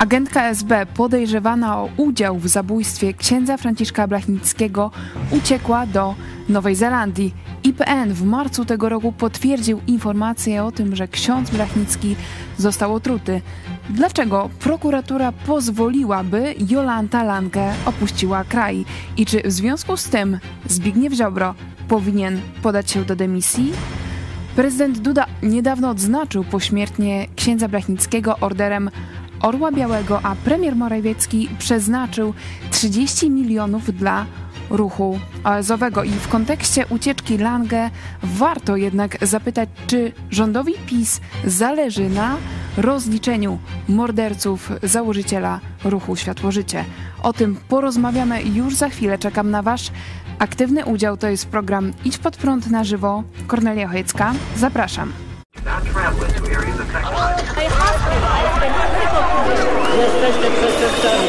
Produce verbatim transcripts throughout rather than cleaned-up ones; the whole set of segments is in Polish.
Agentka S B podejrzewana o udział w zabójstwie księdza Franciszka Blachnickiego uciekła do Nowej Zelandii. I P N w marcu tego roku potwierdził informację o tym, że ksiądz Blachnicki został otruty. Dlaczego prokuratura pozwoliła, by Jolanta Lange opuściła kraj? I czy w związku z tym Zbigniew Ziobro powinien podać się do dymisji? Prezydent Duda niedawno odznaczył pośmiertnie księdza Blachnickiego orderem Orła Białego, a premier Morawiecki przeznaczył trzydzieści milionów dla ruchu O S owego. I w kontekście ucieczki Lange warto jednak zapytać, czy rządowi PiS zależy na rozliczeniu morderców założyciela ruchu Światło-Życie. O tym porozmawiamy już za chwilę. Czekam na wasz aktywny udział. To jest program Idź Pod Prąd na żywo. Kornelia Chojecka. Zapraszam. Jesteście przestępcami.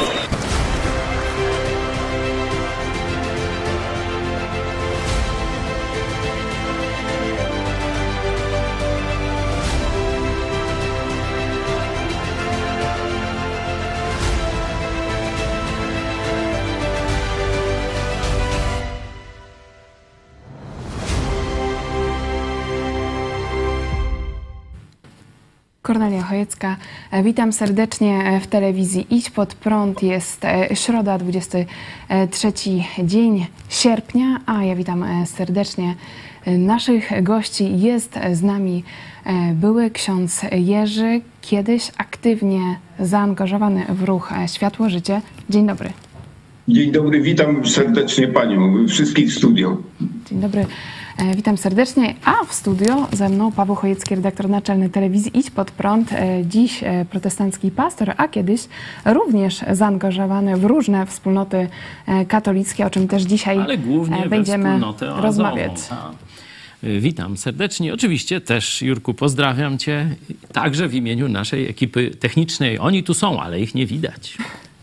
Kornelia Chojecka, witam serdecznie w telewizji Idź Pod Prąd. Jest środa, dwudziesty trzeci dzień sierpnia, a ja witam serdecznie naszych gości. Jest z nami były ksiądz Jerzy, kiedyś aktywnie zaangażowany w ruch Światło-Życie. Dzień dobry. Dzień dobry, witam serdecznie panią, wszystkich w studio. Dzień dobry. Witam serdecznie, a w studio ze mną Paweł Chojecki, redaktor naczelny telewizji Idź Pod Prąd, dziś protestancki pastor, a kiedyś również zaangażowany w różne wspólnoty katolickie, o czym też dzisiaj Ale głównie będziemy rozmawiać. Witam serdecznie. Oczywiście też, Jurku, pozdrawiam cię, także w imieniu naszej ekipy technicznej. Oni tu są, ale ich nie widać.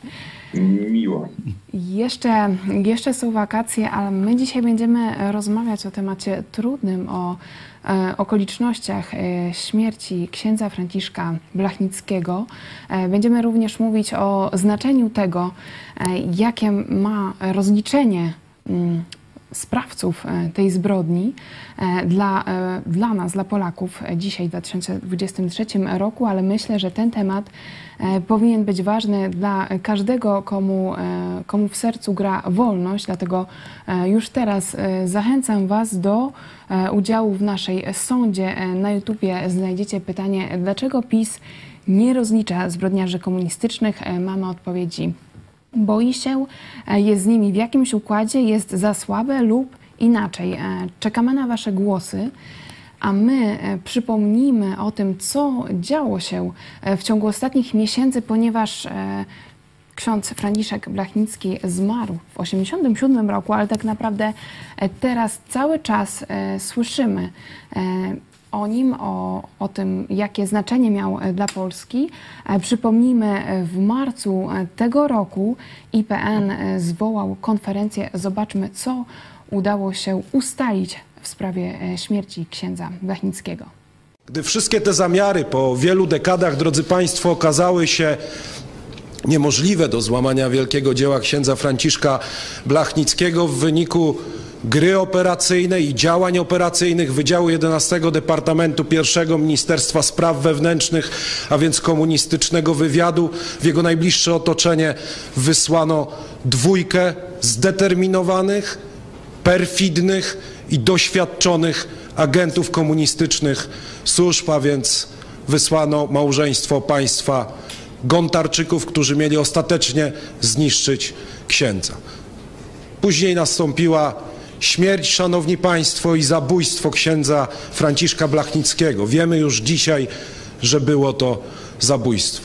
Miło. Jeszcze, jeszcze są wakacje, ale my dzisiaj będziemy rozmawiać o temacie trudnym, o e, okolicznościach e, śmierci księdza Franciszka Blachnickiego. E, będziemy również mówić o znaczeniu tego, e, jakie ma rozliczenie m, sprawców tej zbrodni dla, dla nas, dla Polaków dzisiaj w dwa tysiące dwudziestym trzecim roku, ale myślę, że ten temat powinien być ważny dla każdego, komu, komu w sercu gra wolność, dlatego już teraz zachęcam was do udziału w naszej sądzie. Na YouTubie znajdziecie pytanie, dlaczego PiS nie rozlicza zbrodniarzy komunistycznych. Mamy odpowiedzi. Boi się, jest z nimi w jakimś układzie, jest za słabe lub inaczej. Czekamy na wasze głosy, a my przypomnijmy o tym, co działo się w ciągu ostatnich miesięcy, ponieważ ksiądz Franciszek Blachnicki zmarł w osiemdziesiątym siódmym roku, ale tak naprawdę teraz cały czas słyszymy o nim, o, o tym, jakie znaczenie miał dla Polski. Przypomnijmy, w marcu tego roku I P N zwołał konferencję. Zobaczmy, co udało się ustalić w sprawie śmierci księdza Blachnickiego. Gdy wszystkie te zamiary po wielu dekadach, drodzy państwo, okazały się niemożliwe do złamania wielkiego dzieła księdza Franciszka Blachnickiego w wyniku gry operacyjnej i działań operacyjnych Wydziału jedenastego Departamentu pierwszego Ministerstwa Spraw Wewnętrznych, a więc komunistycznego wywiadu, w jego najbliższe otoczenie wysłano dwójkę zdeterminowanych, perfidnych i doświadczonych agentów komunistycznych służb, a więc wysłano małżeństwo państwa Gontarczyków, którzy mieli ostatecznie zniszczyć księdza. Później nastąpiła śmierć, szanowni państwo, i zabójstwo księdza Franciszka Blachnickiego. Wiemy już dzisiaj, że było to zabójstwo.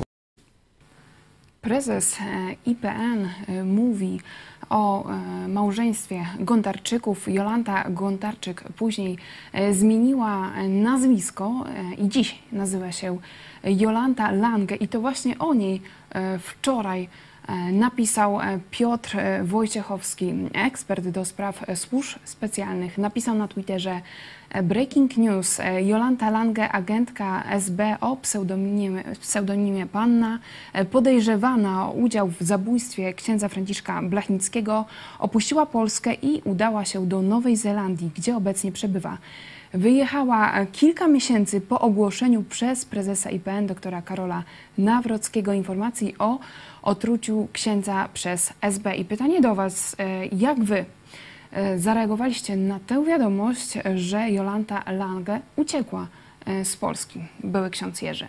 Prezes I P N mówi o małżeństwie Gontarczyków. Jolanta Gontarczyk później zmieniła nazwisko i dziś nazywa się Jolanta Lange. I to właśnie o niej wczoraj napisał Piotr Wojciechowski, ekspert do spraw służb specjalnych. Napisał na Twitterze: breaking news. Jolanta Lange, agentka S B o pseudonimie, pseudonimie Panna, podejrzewana o udział w zabójstwie księdza Franciszka Blachnickiego, opuściła Polskę i udała się do Nowej Zelandii, gdzie obecnie przebywa. Wyjechała kilka miesięcy po ogłoszeniu przez prezesa I P N doktora Karola Nawrockiego informacji o otruciu księdza przez S B. I pytanie do Was, jak Wy zareagowaliście na tę wiadomość, że Jolanta Lange uciekła z Polski, były ksiądz Jerzy?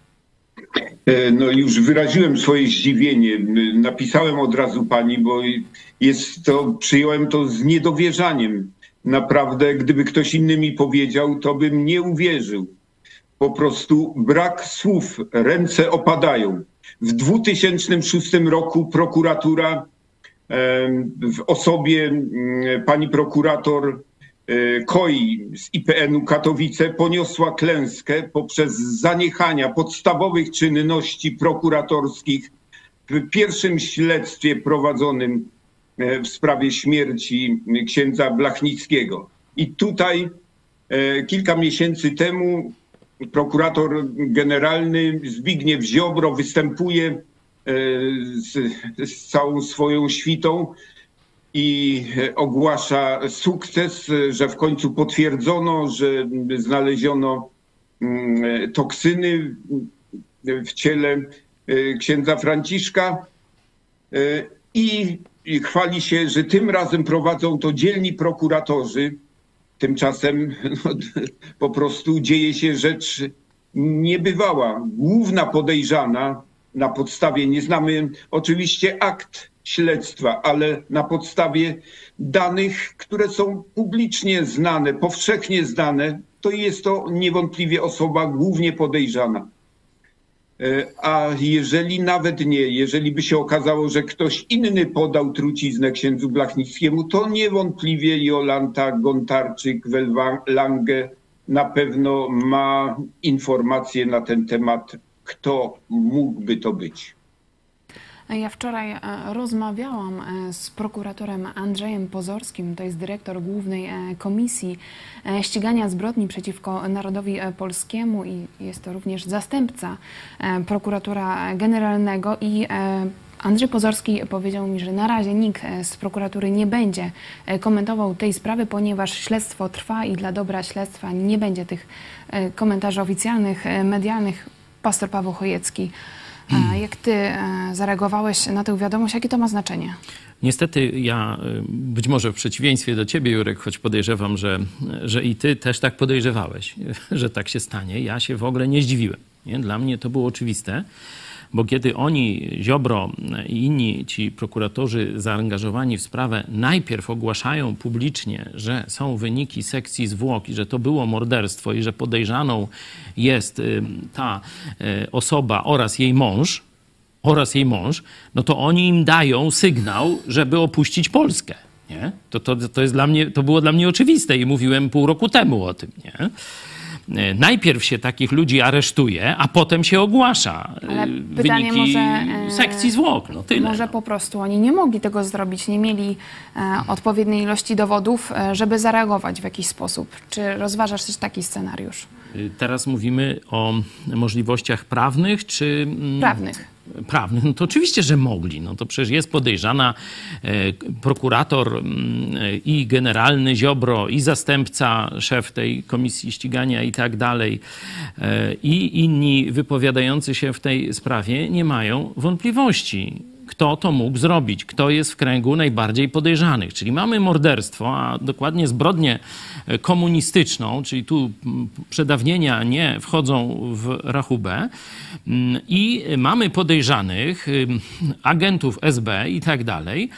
No już wyraziłem swoje zdziwienie. Napisałem od razu pani, bo jest to, przyjąłem to z niedowierzaniem. Naprawdę, gdyby ktoś inny mi powiedział, to bym nie uwierzył. Po prostu brak słów, ręce opadają. W dwa tysiące szóstym roku prokuratura w osobie pani prokurator Koi z I P N-u Katowice poniosła klęskę poprzez zaniechania podstawowych czynności prokuratorskich w pierwszym śledztwie prowadzonym w sprawie śmierci księdza Blachnickiego. I tutaj kilka miesięcy temu prokurator generalny Zbigniew Ziobro występuje z, z całą swoją świtą i ogłasza sukces, że w końcu potwierdzono, że znaleziono toksyny w ciele księdza Franciszka i I chwali się, że tym razem prowadzą to dzielni prokuratorzy. Tymczasem no, po prostu dzieje się rzecz niebywała. Główna podejrzana na podstawie, nie znamy oczywiście akt śledztwa, ale na podstawie danych, które są publicznie znane, powszechnie znane, to jest to niewątpliwie osoba głównie podejrzana. A jeżeli nawet nie, jeżeli by się okazało, że ktoś inny podał truciznę księdzu Blachnickiemu, to niewątpliwie Jolanta Gontarczyk-Lange na pewno ma informacje na ten temat, kto mógłby to być. Ja wczoraj rozmawiałam z prokuratorem Andrzejem Pozorskim, to jest dyrektor Głównej Komisji Ścigania Zbrodni przeciwko Narodowi Polskiemu i jest to również zastępca prokuratora generalnego. I Andrzej Pozorski powiedział mi, że na razie nikt z prokuratury nie będzie komentował tej sprawy, ponieważ śledztwo trwa i dla dobra śledztwa nie będzie tych komentarzy oficjalnych, medialnych. Pastor Paweł Chojecki, jak ty zareagowałeś na tę wiadomość? Jakie to ma znaczenie? Niestety ja, być może w przeciwieństwie do ciebie, Jurek, choć podejrzewam, że, że i ty też tak podejrzewałeś, że tak się stanie, ja się w ogóle nie zdziwiłem. Nie? Dla mnie to było oczywiste, bo kiedy oni, Ziobro i inni ci prokuratorzy zaangażowani w sprawę najpierw ogłaszają publicznie, że są wyniki sekcji zwłok i że to było morderstwo i że podejrzaną jest ta osoba oraz jej mąż, oraz jej mąż, no to oni im dają sygnał, żeby opuścić Polskę. Nie? To, to, to, jest dla mnie, to było dla mnie oczywiste i mówiłem pół roku temu o tym. Nie? Najpierw się takich ludzi aresztuje, a potem się ogłasza Ale pytanie wyniki może, sekcji zwłok. No tyle. Może po prostu oni nie mogli tego zrobić, nie mieli e, odpowiedniej ilości dowodów, e, żeby zareagować w jakiś sposób. Czy rozważasz też taki scenariusz? Teraz mówimy o możliwościach prawnych, czy... Prawnych. Prawnych, no to oczywiście, że mogli. No to przecież jest podejrzana e, prokurator e, i generalny Ziobro, i zastępca, szef tej komisji ścigania i tak dalej, e, i inni wypowiadający się w tej sprawie nie mają wątpliwości, kto to mógł zrobić, kto jest w kręgu najbardziej podejrzanych. Czyli mamy morderstwo, a dokładnie zbrodnię komunistyczną, czyli tu przedawnienia nie wchodzą w rachubę i mamy podejrzanych, agentów S B i tak dalej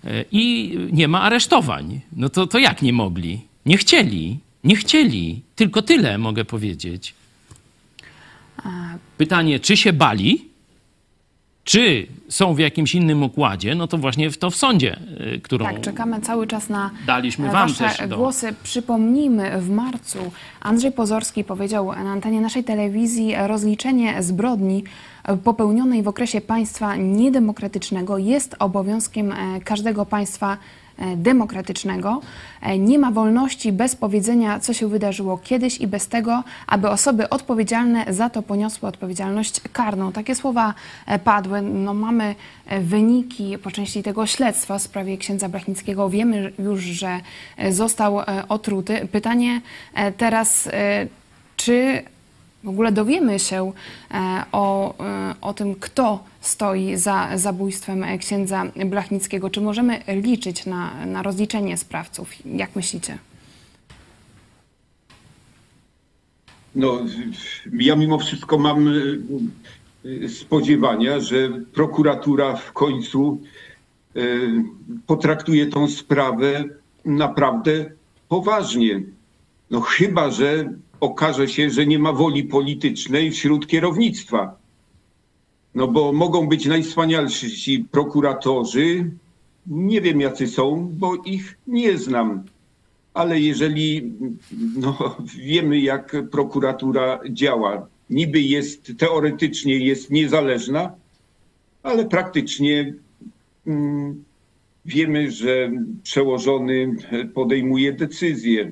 i nie ma aresztowań. No to, to jak nie mogli? Nie chcieli, nie chcieli. Tylko tyle mogę powiedzieć. Pytanie, czy się bali? Czy są w jakimś innym układzie, no to właśnie w to w sądzie, którą Tak, czekamy cały czas na daliśmy wam wasze też do... głosy. Przypomnijmy, w marcu Andrzej Pozorski powiedział na antenie naszej telewizji: rozliczenie zbrodni popełnionej w okresie państwa niedemokratycznego jest obowiązkiem każdego państwa demokratycznego. Nie ma wolności bez powiedzenia, co się wydarzyło kiedyś, i bez tego, aby osoby odpowiedzialne za to poniosły odpowiedzialność karną. Takie słowa padły. No, mamy wyniki po części tego śledztwa w sprawie księdza Blachnickiego. Wiemy już, że został otruty. Pytanie teraz, czy w ogóle dowiemy się o, o tym, kto stoi za zabójstwem księdza Blachnickiego? Czy możemy liczyć na, na rozliczenie sprawców? Jak myślicie? No, ja mimo wszystko mam spodziewania, że prokuratura w końcu potraktuje tą sprawę naprawdę poważnie. No chyba że okaże się, że nie ma woli politycznej wśród kierownictwa. No bo mogą być najwspanialsi prokuratorzy, nie wiem jacy są, bo ich nie znam. Ale jeżeli no, wiemy, jak prokuratura działa, niby jest, teoretycznie jest niezależna, ale praktycznie mm, wiemy, że przełożony podejmuje decyzje.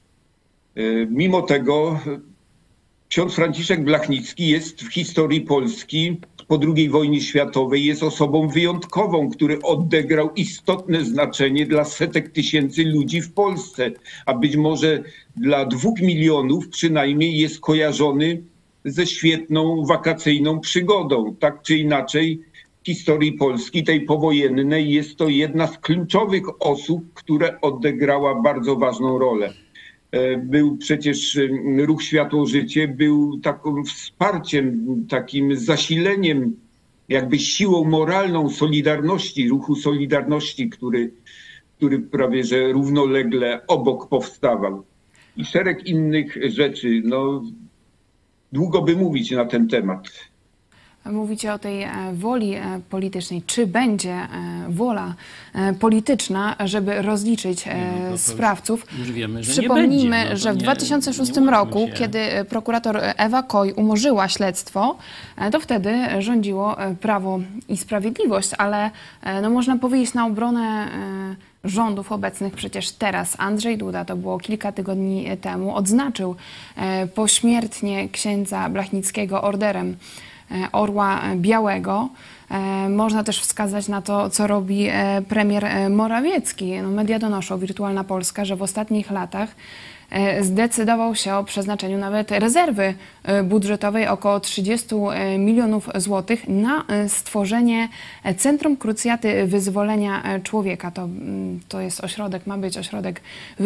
Mimo tego ksiądz Franciszek Blachnicki jest w historii Polski po drugiej wojnie światowej, jest osobą wyjątkową, który odegrał istotne znaczenie dla setek tysięcy ludzi w Polsce, a być może dla dwóch milionów przynajmniej jest kojarzony ze świetną wakacyjną przygodą. Tak czy inaczej w historii Polski, tej powojennej, jest to jedna z kluczowych osób, która odegrała bardzo ważną rolę. Był przecież ruch Światło-Życie, był takim wsparciem, takim zasileniem, jakby siłą moralną Solidarności, ruchu Solidarności, który, który prawie że równolegle obok powstawał. I szereg innych rzeczy. No, długo by mówić na ten temat. Mówicie o tej woli politycznej. Czy będzie wola polityczna, żeby rozliczyć Nie, no to sprawców? Już wiemy, że Przypomnijmy, nie będzie. No że w nie, dwa tysiące szóstym nie roku, łudźmy się. kiedy prokurator Ewa Koj umorzyła śledztwo, to wtedy rządziło Prawo i Sprawiedliwość, ale no, można powiedzieć na obronę rządów obecnych. Przecież teraz Andrzej Duda, to było kilka tygodni temu, odznaczył pośmiertnie księdza Blachnickiego orderem Orła Białego. Można też wskazać na to, co robi premier Morawiecki. No, media donoszą, Wirtualna Polska, że w ostatnich latach zdecydował się o przeznaczeniu nawet rezerwy budżetowej około trzydzieści milionów złotych na stworzenie Centrum Krucjaty Wyzwolenia Człowieka. To, to jest ośrodek, ma być ośrodek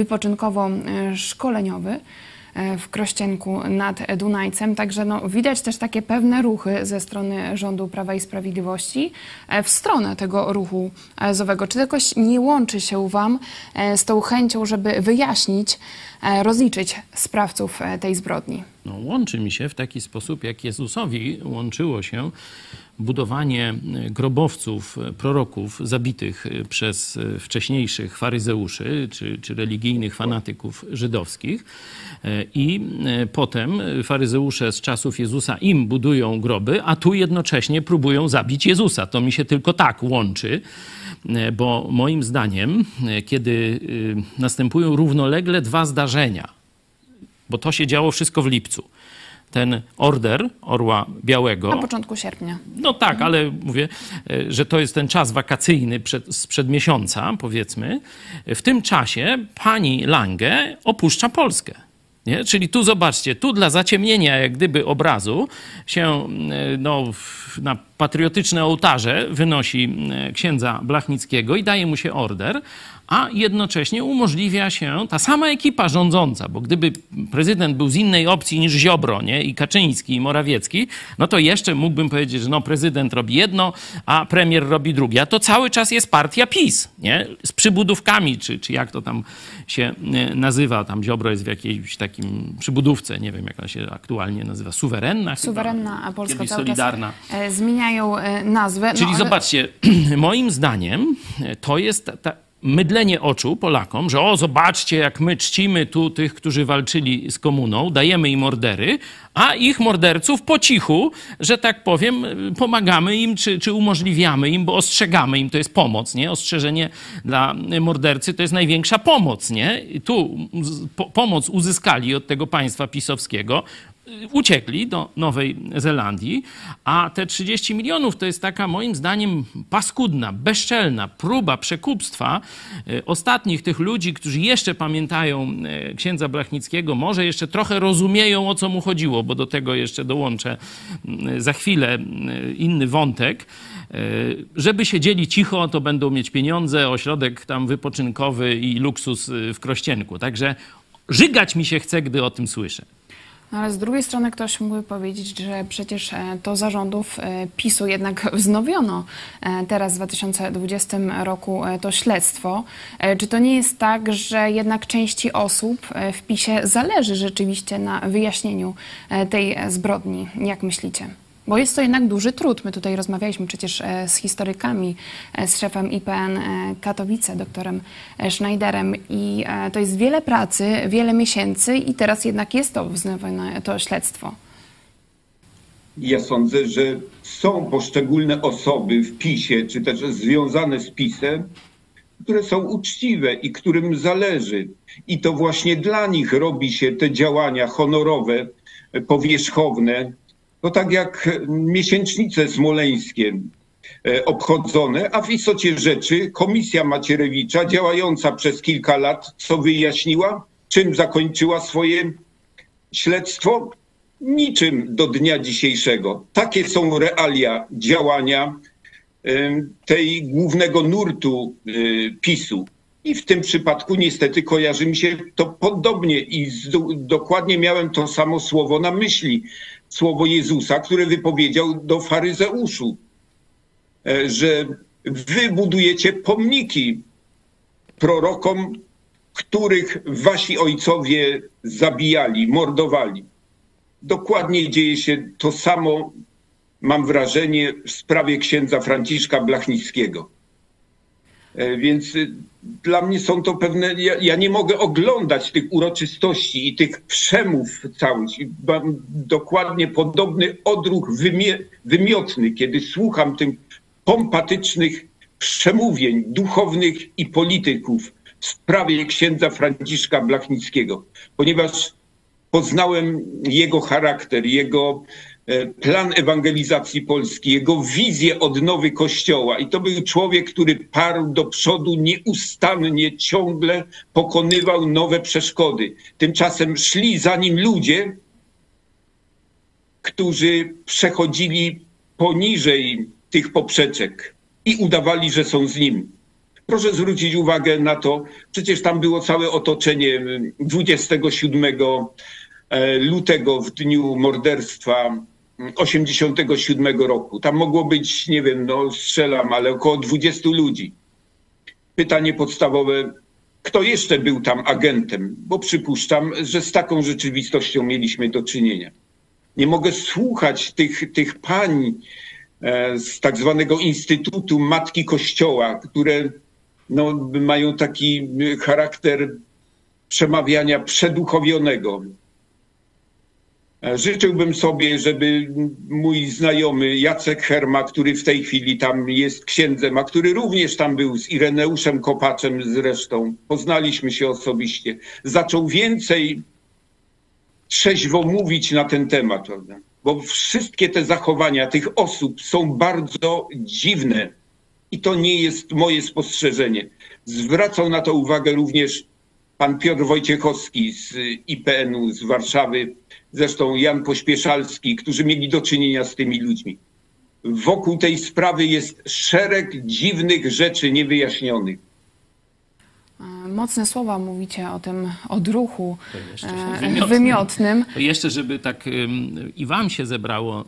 wypoczynkowo-szkoleniowy w Krościenku nad Dunajcem. Także no, widać też takie pewne ruchy ze strony rządu Prawa i Sprawiedliwości w stronę tego ruchu azowego. Czy to jakoś nie łączy się wam z tą chęcią, żeby wyjaśnić, rozliczyć sprawców tej zbrodni? No, łączy mi się w taki sposób, jak Jezusowi łączyło się budowanie grobowców proroków zabitych przez wcześniejszych faryzeuszy czy, czy religijnych fanatyków żydowskich. I potem faryzeusze z czasów Jezusa im budują groby, a tu jednocześnie próbują zabić Jezusa. To mi się tylko tak łączy, bo moim zdaniem, kiedy następują równolegle dwa zdarzenia, bo to się działo wszystko w lipcu, ten order Orła Białego. Na początku sierpnia. No tak, mhm. ale mówię, że to jest ten czas wakacyjny przed, sprzed miesiąca, powiedzmy. W tym czasie pani Lange opuszcza Polskę. Nie? Czyli tu zobaczcie, tu dla zaciemnienia jak gdyby obrazu się no, na patriotyczne ołtarze wynosi księdza Blachnickiego i daje mu się order, a jednocześnie umożliwia się ta sama ekipa rządząca, bo gdyby prezydent był z innej opcji niż Ziobro, nie? I Kaczyński, i Morawiecki, no to jeszcze mógłbym powiedzieć, że no prezydent robi jedno, a premier robi drugie. A to cały czas jest partia PiS, nie? Z przybudówkami, czy, czy jak to tam się nazywa. Tam Ziobro jest w jakiejś takim przybudówce, nie wiem jak ona się aktualnie nazywa, suwerenna? Suwerenna, a Polska cały Solidarna. czas zmieniają nazwę. Czyli no, ale... zobaczcie, moim zdaniem to jest ta, ta mydlenie oczu Polakom, że o, zobaczcie, jak my czcimy tu tych, którzy walczyli z komuną, dajemy im ordery, a ich morderców po cichu, że tak powiem, pomagamy im, czy, czy umożliwiamy im, bo ostrzegamy im, to jest pomoc, nie? Ostrzeżenie dla mordercy to jest największa pomoc, nie? I tu po, pomoc uzyskali od tego państwa pisowskiego, uciekli do Nowej Zelandii, a te trzydzieści milionów to jest taka moim zdaniem paskudna, bezczelna próba przekupstwa ostatnich tych ludzi, którzy jeszcze pamiętają księdza Blachnickiego, może jeszcze trochę rozumieją, o co mu chodziło, bo do tego jeszcze dołączę za chwilę inny wątek. Żeby siedzieli cicho, to będą mieć pieniądze, ośrodek tam wypoczynkowy i luksus w Krościenku. Także żygać mi się chce, gdy o tym słyszę. No ale z drugiej strony ktoś mógłby powiedzieć, że przecież to za rządów PiSu jednak wznowiono teraz w dwa tysiące dwudziestym roku to śledztwo. Czy to nie jest tak, że jednak części osób w PiSie zależy rzeczywiście na wyjaśnieniu tej zbrodni? Jak myślicie? Bo jest to jednak duży trud. My tutaj rozmawialiśmy przecież z historykami, z szefem I P N Katowice, doktorem Schneiderem i to jest wiele pracy, wiele miesięcy i teraz jednak jest to wznowione to śledztwo. Ja sądzę, że są poszczególne osoby w PiSie, czy też związane z PiSem, które są uczciwe i którym zależy. I to właśnie dla nich robi się te działania honorowe, powierzchowne. To tak jak miesięcznice smoleńskie obchodzone, a w istocie rzeczy komisja Macierewicza działająca przez kilka lat, co wyjaśniła, czym zakończyła swoje śledztwo? Niczym do dnia dzisiejszego. Takie są realia działania tej głównego nurtu PiSu. I w tym przypadku niestety kojarzy mi się to podobnie i z, dokładnie miałem to samo słowo na myśli. Słowo Jezusa, które wypowiedział do faryzeuszu, że wy budujecie pomniki prorokom, których wasi ojcowie zabijali, mordowali. Dokładnie dzieje się to samo, mam wrażenie, w sprawie księdza Franciszka Blachnickiego. Więc dla mnie są to pewne, ja, ja nie mogę oglądać tych uroczystości i tych przemów całych. Mam dokładnie podobny odruch wymie, wymiotny, kiedy słucham tych pompatycznych przemówień duchownych i polityków w sprawie księdza Franciszka Blachnickiego, ponieważ poznałem jego charakter, jego plan ewangelizacji Polski, jego wizję odnowy Kościoła. I to był człowiek, który parł do przodu nieustannie, ciągle pokonywał nowe przeszkody. Tymczasem szli za nim ludzie, którzy przechodzili poniżej tych poprzeczek i udawali, że są z nim. Proszę zwrócić uwagę na to, przecież tam było całe otoczenie dwudziestego siódmego lutego w dniu morderstwa osiemdziesiątego siódmego roku. Tam mogło być, nie wiem, no strzelam, ale około dwudziestu ludzi. Pytanie podstawowe, kto jeszcze był tam agentem? Bo przypuszczam, że z taką rzeczywistością mieliśmy do czynienia. Nie mogę słuchać tych, tych pań z tak zwanego Instytutu Matki Kościoła, które no, mają taki charakter przemawiania przeduchowionego. Życzyłbym sobie, żeby mój znajomy Jacek Herma, który w tej chwili tam jest księdzem, a który również tam był z Ireneuszem Kopaczem zresztą, poznaliśmy się osobiście, zaczął więcej trzeźwo mówić na ten temat, prawda? Bo wszystkie te zachowania tych osób są bardzo dziwne i to nie jest moje spostrzeżenie. Zwracał na to uwagę również pan Piotr Wojciechowski z I P N-u z Warszawy, zresztą Jan Pośpieszalski, którzy mieli do czynienia z tymi ludźmi. Wokół tej sprawy jest szereg dziwnych rzeczy niewyjaśnionych. Mocne słowa mówicie o tym odruchu To jeszcze e, wymiotnym. wymiotnym. To jeszcze, żeby tak ym, i wam się zebrało,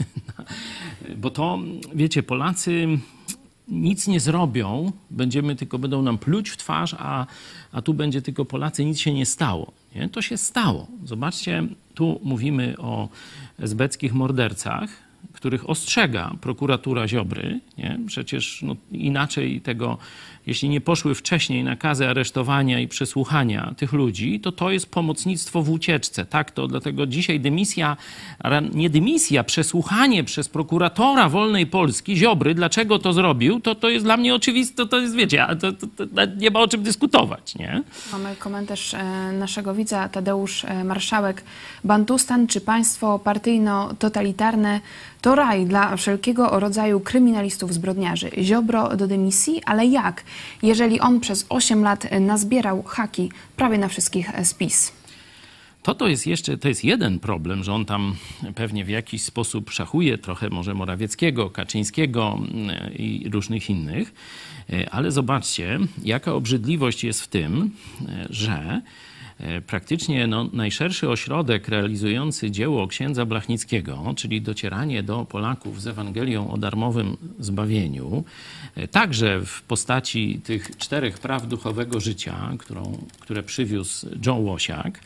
bo to, wiecie, Polacy nic nie zrobią, będziemy tylko, będą nam pluć w twarz, a, a tu będzie tylko Polacy, nic się nie stało. Nie? To się stało. Zobaczcie, tu mówimy o esbeckich mordercach, których ostrzega prokuratura Ziobry. Nie? Przecież no, inaczej tego, jeśli nie poszły wcześniej nakazy aresztowania i przesłuchania tych ludzi, to to jest pomocnictwo w ucieczce. Tak, to dlatego dzisiaj dymisja, nie dymisja, przesłuchanie przez prokuratora Wolnej Polski Ziobry, dlaczego to zrobił, to, to jest dla mnie oczywiste, to, to jest, wiecie, to, to, to nie ma o czym dyskutować, nie? Mamy komentarz e, naszego widza Tadeusz e, Marszałek. Bantustan czy państwo partyjno-totalitarne to raj dla wszelkiego rodzaju kryminalistów, zbrodniarzy. Ziobro do dymisji, ale jak? Jeżeli on przez osiem lat nazbierał haki prawie na wszystkich z PiS. To to jest jeszcze, to jest jeden problem, że on tam pewnie w jakiś sposób szachuje trochę może Morawieckiego, Kaczyńskiego i różnych innych. Ale zobaczcie, jaka obrzydliwość jest w tym, że praktycznie no, najszerszy ośrodek realizujący dzieło księdza Blachnickiego, czyli docieranie do Polaków z Ewangelią o darmowym zbawieniu, także w postaci tych czterech praw duchowego życia, którą, które przywiózł John Łosiak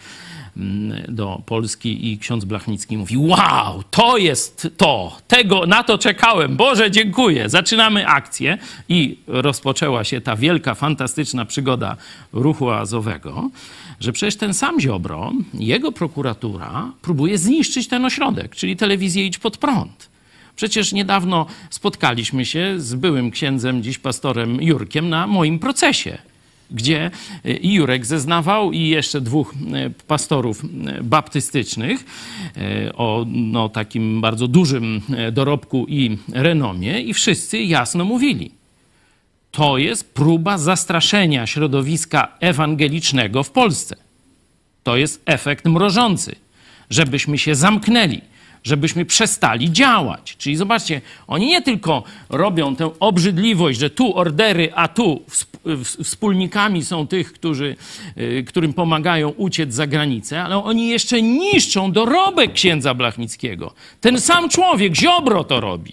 do Polski i ksiądz Blachnicki mówi: wow, to jest to, tego, na to czekałem, Boże, dziękuję. Zaczynamy akcję i rozpoczęła się ta wielka, fantastyczna przygoda ruchu oazowego, że przecież ten sam Ziobro, jego prokuratura próbuje zniszczyć ten ośrodek, czyli telewizję Idź Pod Prąd. Przecież niedawno spotkaliśmy się z byłym księdzem, dziś pastorem Jurkiem na moim procesie, gdzie i Jurek zeznawał i jeszcze dwóch pastorów baptystycznych o no, takim bardzo dużym dorobku i renomie i wszyscy jasno mówili: to jest próba zastraszenia środowiska ewangelicznego w Polsce. To jest efekt mrożący, żebyśmy się zamknęli, żebyśmy przestali działać. Czyli zobaczcie, oni nie tylko robią tę obrzydliwość, że tu ordery, a tu wspólnikami są tych, którzy, którym pomagają uciec za granicę, ale oni jeszcze niszczą dorobek księdza Blachnickiego. Ten sam człowiek, Ziobro, to robi.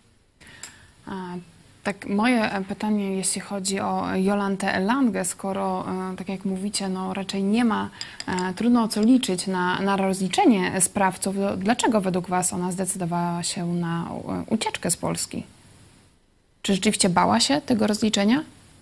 A, tak, moje pytanie, jeśli chodzi o Jolantę Langę, skoro, tak jak mówicie, no raczej nie ma, trudno o co liczyć na, na rozliczenie sprawców, dlaczego według was ona zdecydowała się na ucieczkę z Polski? Czy rzeczywiście bała się tego rozliczenia?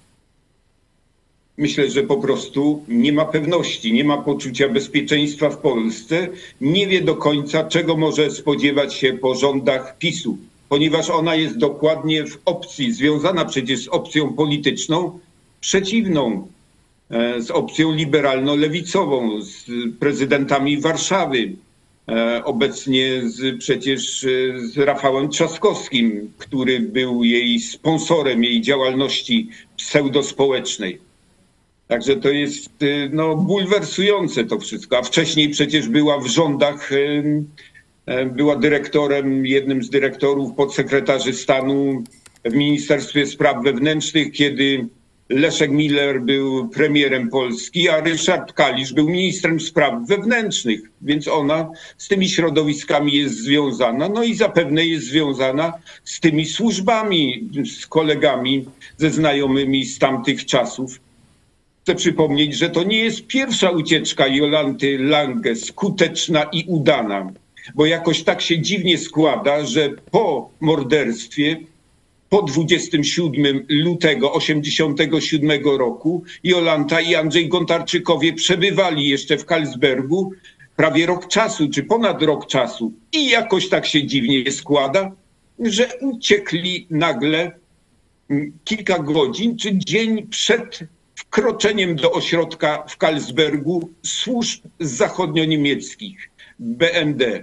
Myślę, że po prostu nie ma pewności, nie ma poczucia bezpieczeństwa w Polsce, nie wie do końca, czego może spodziewać się po rządach PiSu, ponieważ ona jest dokładnie w opcji, związana przecież z opcją polityczną przeciwną, z opcją liberalno-lewicową, z prezydentami Warszawy, obecnie z, przecież z Rafałem Trzaskowskim, który był jej sponsorem, jej działalności pseudospołecznej. Także to jest no, bulwersujące to wszystko. A wcześniej przecież była w rządach, była dyrektorem, jednym z dyrektorów podsekretarzy stanu w Ministerstwie Spraw Wewnętrznych, kiedy Leszek Miller był premierem Polski, a Ryszard Kalisz był ministrem spraw wewnętrznych, więc ona z tymi środowiskami jest związana, no i zapewne jest związana z tymi służbami, z kolegami, ze znajomymi z tamtych czasów. Chcę przypomnieć, że to nie jest pierwsza ucieczka Jolanty Lange, skuteczna i udana, bo jakoś tak się dziwnie składa, że po morderstwie, po dwudziestego siódmego lutego osiemdziesiątego siódmego roku Jolanta i Andrzej Gontarczykowie przebywali jeszcze w Karlsbergu prawie rok czasu, czy ponad rok czasu. I jakoś tak się dziwnie składa, że uciekli nagle kilka godzin czy dzień przed wkroczeniem do ośrodka w Karlsbergu służb zachodnio-niemieckich, B N D.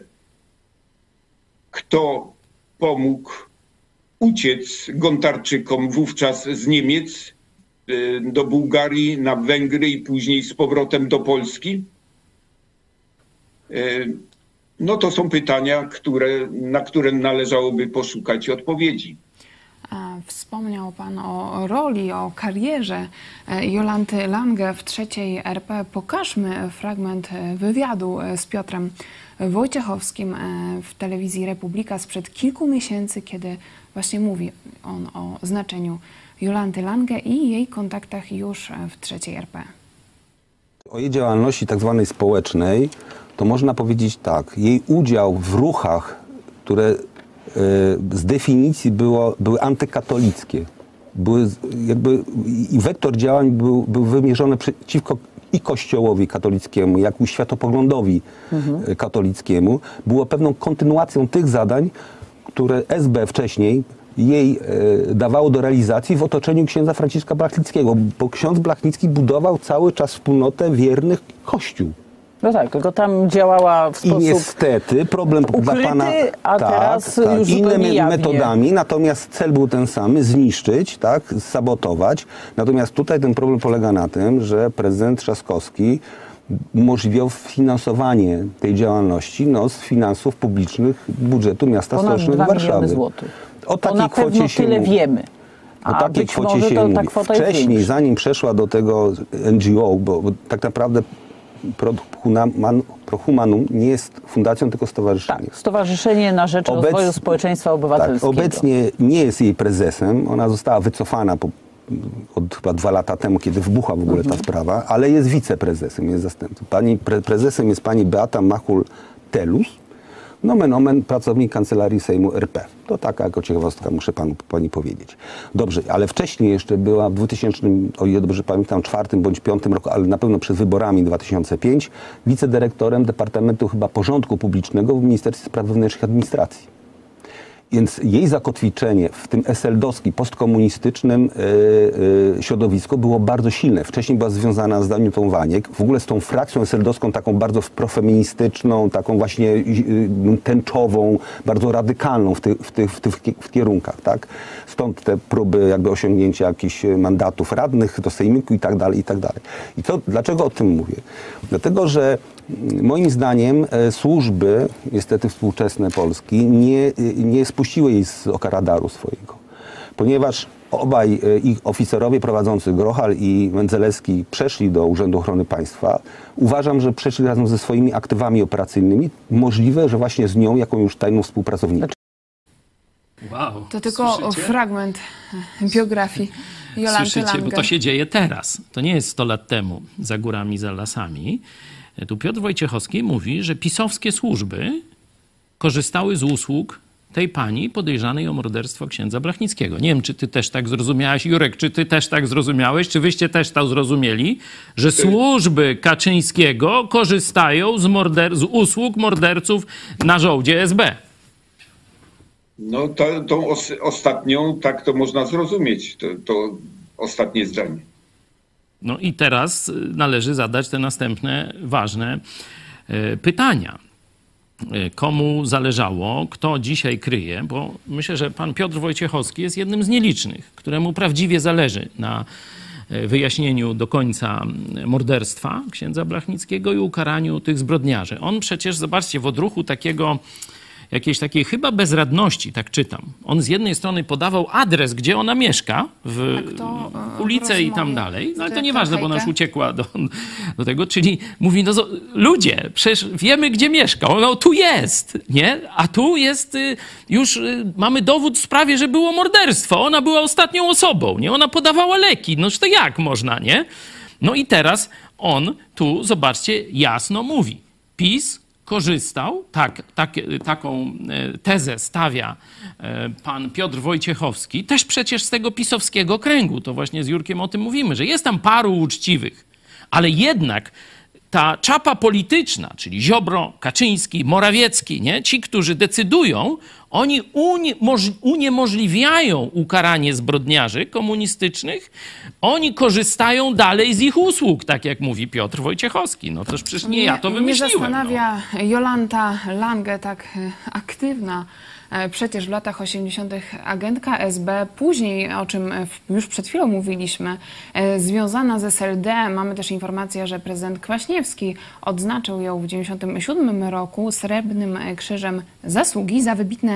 Kto pomógł uciec Gontarczykom wówczas z Niemiec do Bułgarii, na Węgry i później z powrotem do Polski? No to są pytania, które, na które należałoby poszukać odpowiedzi. Wspomniał Pan o roli, o karierze Jolanty Lange w trzeciej R P. Pokażmy fragment wywiadu z Piotrem Wojciechowskim w telewizji Republika sprzed kilku miesięcy, kiedy właśnie mówi on o znaczeniu Jolanty Lange i jej kontaktach już w trzeciej R P. O jej działalności tak zwanej społecznej to można powiedzieć tak. Jej udział w ruchach, które z definicji było, były antykatolickie. Były jakby, i wektor działań był, był wymierzony przeciwko i Kościołowi katolickiemu, jak i światopoglądowi mhm. katolickiemu. Było pewną kontynuacją tych zadań, które S B wcześniej jej e, dawało do realizacji w otoczeniu księdza Franciszka Blachnickiego, bo ksiądz Blachnicki budował cały czas wspólnotę wiernych Kościół. No tak, tylko tam działała w sposób I niestety problem ukryty, dla pana a tak, teraz tak, już innymi jawnie. metodami, natomiast cel był ten sam, zniszczyć, tak, sabotować. Natomiast tutaj ten problem polega na tym, że prezydent Trzaskowski umożliwiał finansowanie tej działalności no, z finansów publicznych budżetu miasta Ponad stołecznego dwa Warszawy. miliony złotych. O To takiej na kwocie pewno się tyle mówi. wiemy. O A takiej być kwocie może się to mówi. ta kwota jest Wcześniej, większa. zanim przeszła do tego N G O, bo, bo tak naprawdę Pro Humanum nie jest fundacją, tylko stowarzyszeniem. Tak, Stowarzyszenie na Rzecz Obec... Rozwoju Społeczeństwa Obywatelskiego. Tak, obecnie nie jest jej prezesem. Ona została wycofana po, od chyba dwa lata temu, kiedy wybuchła w ogóle mhm. ta sprawa, ale jest wiceprezesem, jest zastępcą. Pani pre, prezesem jest pani Beata Machul-Telus. Nomen omen, pracownik Kancelarii Sejmu R P. To taka jako ciekawostka, muszę panu, pani powiedzieć. Dobrze, ale wcześniej jeszcze była w dwutysięcznym, o ile dobrze pamiętam, czwartym bądź piątym roku, ale na pewno przed wyborami dwa tysiące piątym, wicedyrektorem Departamentu chyba Porządku Publicznego w Ministerstwie Spraw Wewnętrznych i Administracji. Więc jej zakotwiczenie w tym eseldowskim, postkomunistycznym yy, yy, środowisku było bardzo silne. Wcześniej była związana z Danutą Waniek, w ogóle z tą frakcją eseldowską, taką bardzo profeministyczną, taką właśnie yy, tęczową, bardzo radykalną w tych, w tych, w tych w kierunkach. Tak? Stąd te próby jakby osiągnięcia jakichś mandatów radnych do sejmiku i tak dalej, i tak dalej. I to, dlaczego o tym mówię? Dlatego, że moim zdaniem e, służby, niestety współczesne Polski, nie, nie spuściły jej z oka radaru swojego. Ponieważ obaj e, ich oficerowie prowadzący, Grochal i Wędzelewski, przeszli do Urzędu Ochrony Państwa. Uważam, że przeszli razem ze swoimi aktywami operacyjnymi. Możliwe, że właśnie z nią, jaką już tajną współpracowniczą. Wow, to tylko słyszycie? fragment biografii Jolanty Słyszycie, Lange. bo to się dzieje teraz. To nie jest sto lat temu, za górami, za lasami. Tu Piotr Wojciechowski mówi, że pisowskie służby korzystały z usług tej pani podejrzanej o morderstwo księdza Blachnickiego. Nie wiem, czy ty też tak zrozumiałeś, Jurek, czy ty też tak zrozumiałeś, czy wyście też tak zrozumieli, że służby Kaczyńskiego korzystają z, morder- z usług morderców na żołdzie S B. No to, tą os ostatnią, tak to można zrozumieć, to, to ostatnie zdanie. No i teraz należy zadać te następne ważne y, pytania. Y, komu zależało, kto dzisiaj kryje, bo myślę, że pan Piotr Wojciechowski jest jednym z nielicznych, któremu prawdziwie zależy na wyjaśnieniu do końca morderstwa księdza Blachnickiego i ukaraniu tych zbrodniarzy. On przecież, zobaczcie, w odruchu takiego jakiejś takiej chyba bezradności, tak czytam. On z jednej strony podawał adres, gdzie ona mieszka, w ulicę i tam dalej, no ale to nieważne, bo ona już uciekła do, do tego, czyli mówi, no ludzie, przecież wiemy, gdzie mieszka, ona tu jest, nie? A tu jest, już mamy dowód w sprawie, że było morderstwo, ona była ostatnią osobą, nie? Ona podawała leki, no to jak można, nie? No i teraz on tu, zobaczcie, jasno mówi, PiS korzystał, tak, tak, taką tezę stawia pan Piotr Wojciechowski, też przecież z tego pisowskiego kręgu, to właśnie z Jurkiem o tym mówimy, że jest tam paru uczciwych, ale jednak ta czapa polityczna, czyli Ziobro, Kaczyński, Morawiecki, nie? Ci, którzy decydują, oni uniemożliwiają ukaranie zbrodniarzy komunistycznych, oni korzystają dalej z ich usług, tak jak mówi Piotr Wojciechowski. No toż przecież nie ja to wymyśliłem. Mnie zastanawia no. Jolanta Lange, tak aktywna przecież w latach osiemdziesiątych agentka S B, później, o czym już przed chwilą mówiliśmy, związana z S L D. Mamy też informację, że prezydent Kwaśniewski odznaczył ją w dziewięćdziesiątym siódmym roku Srebrnym Krzyżem Zasługi za wybitne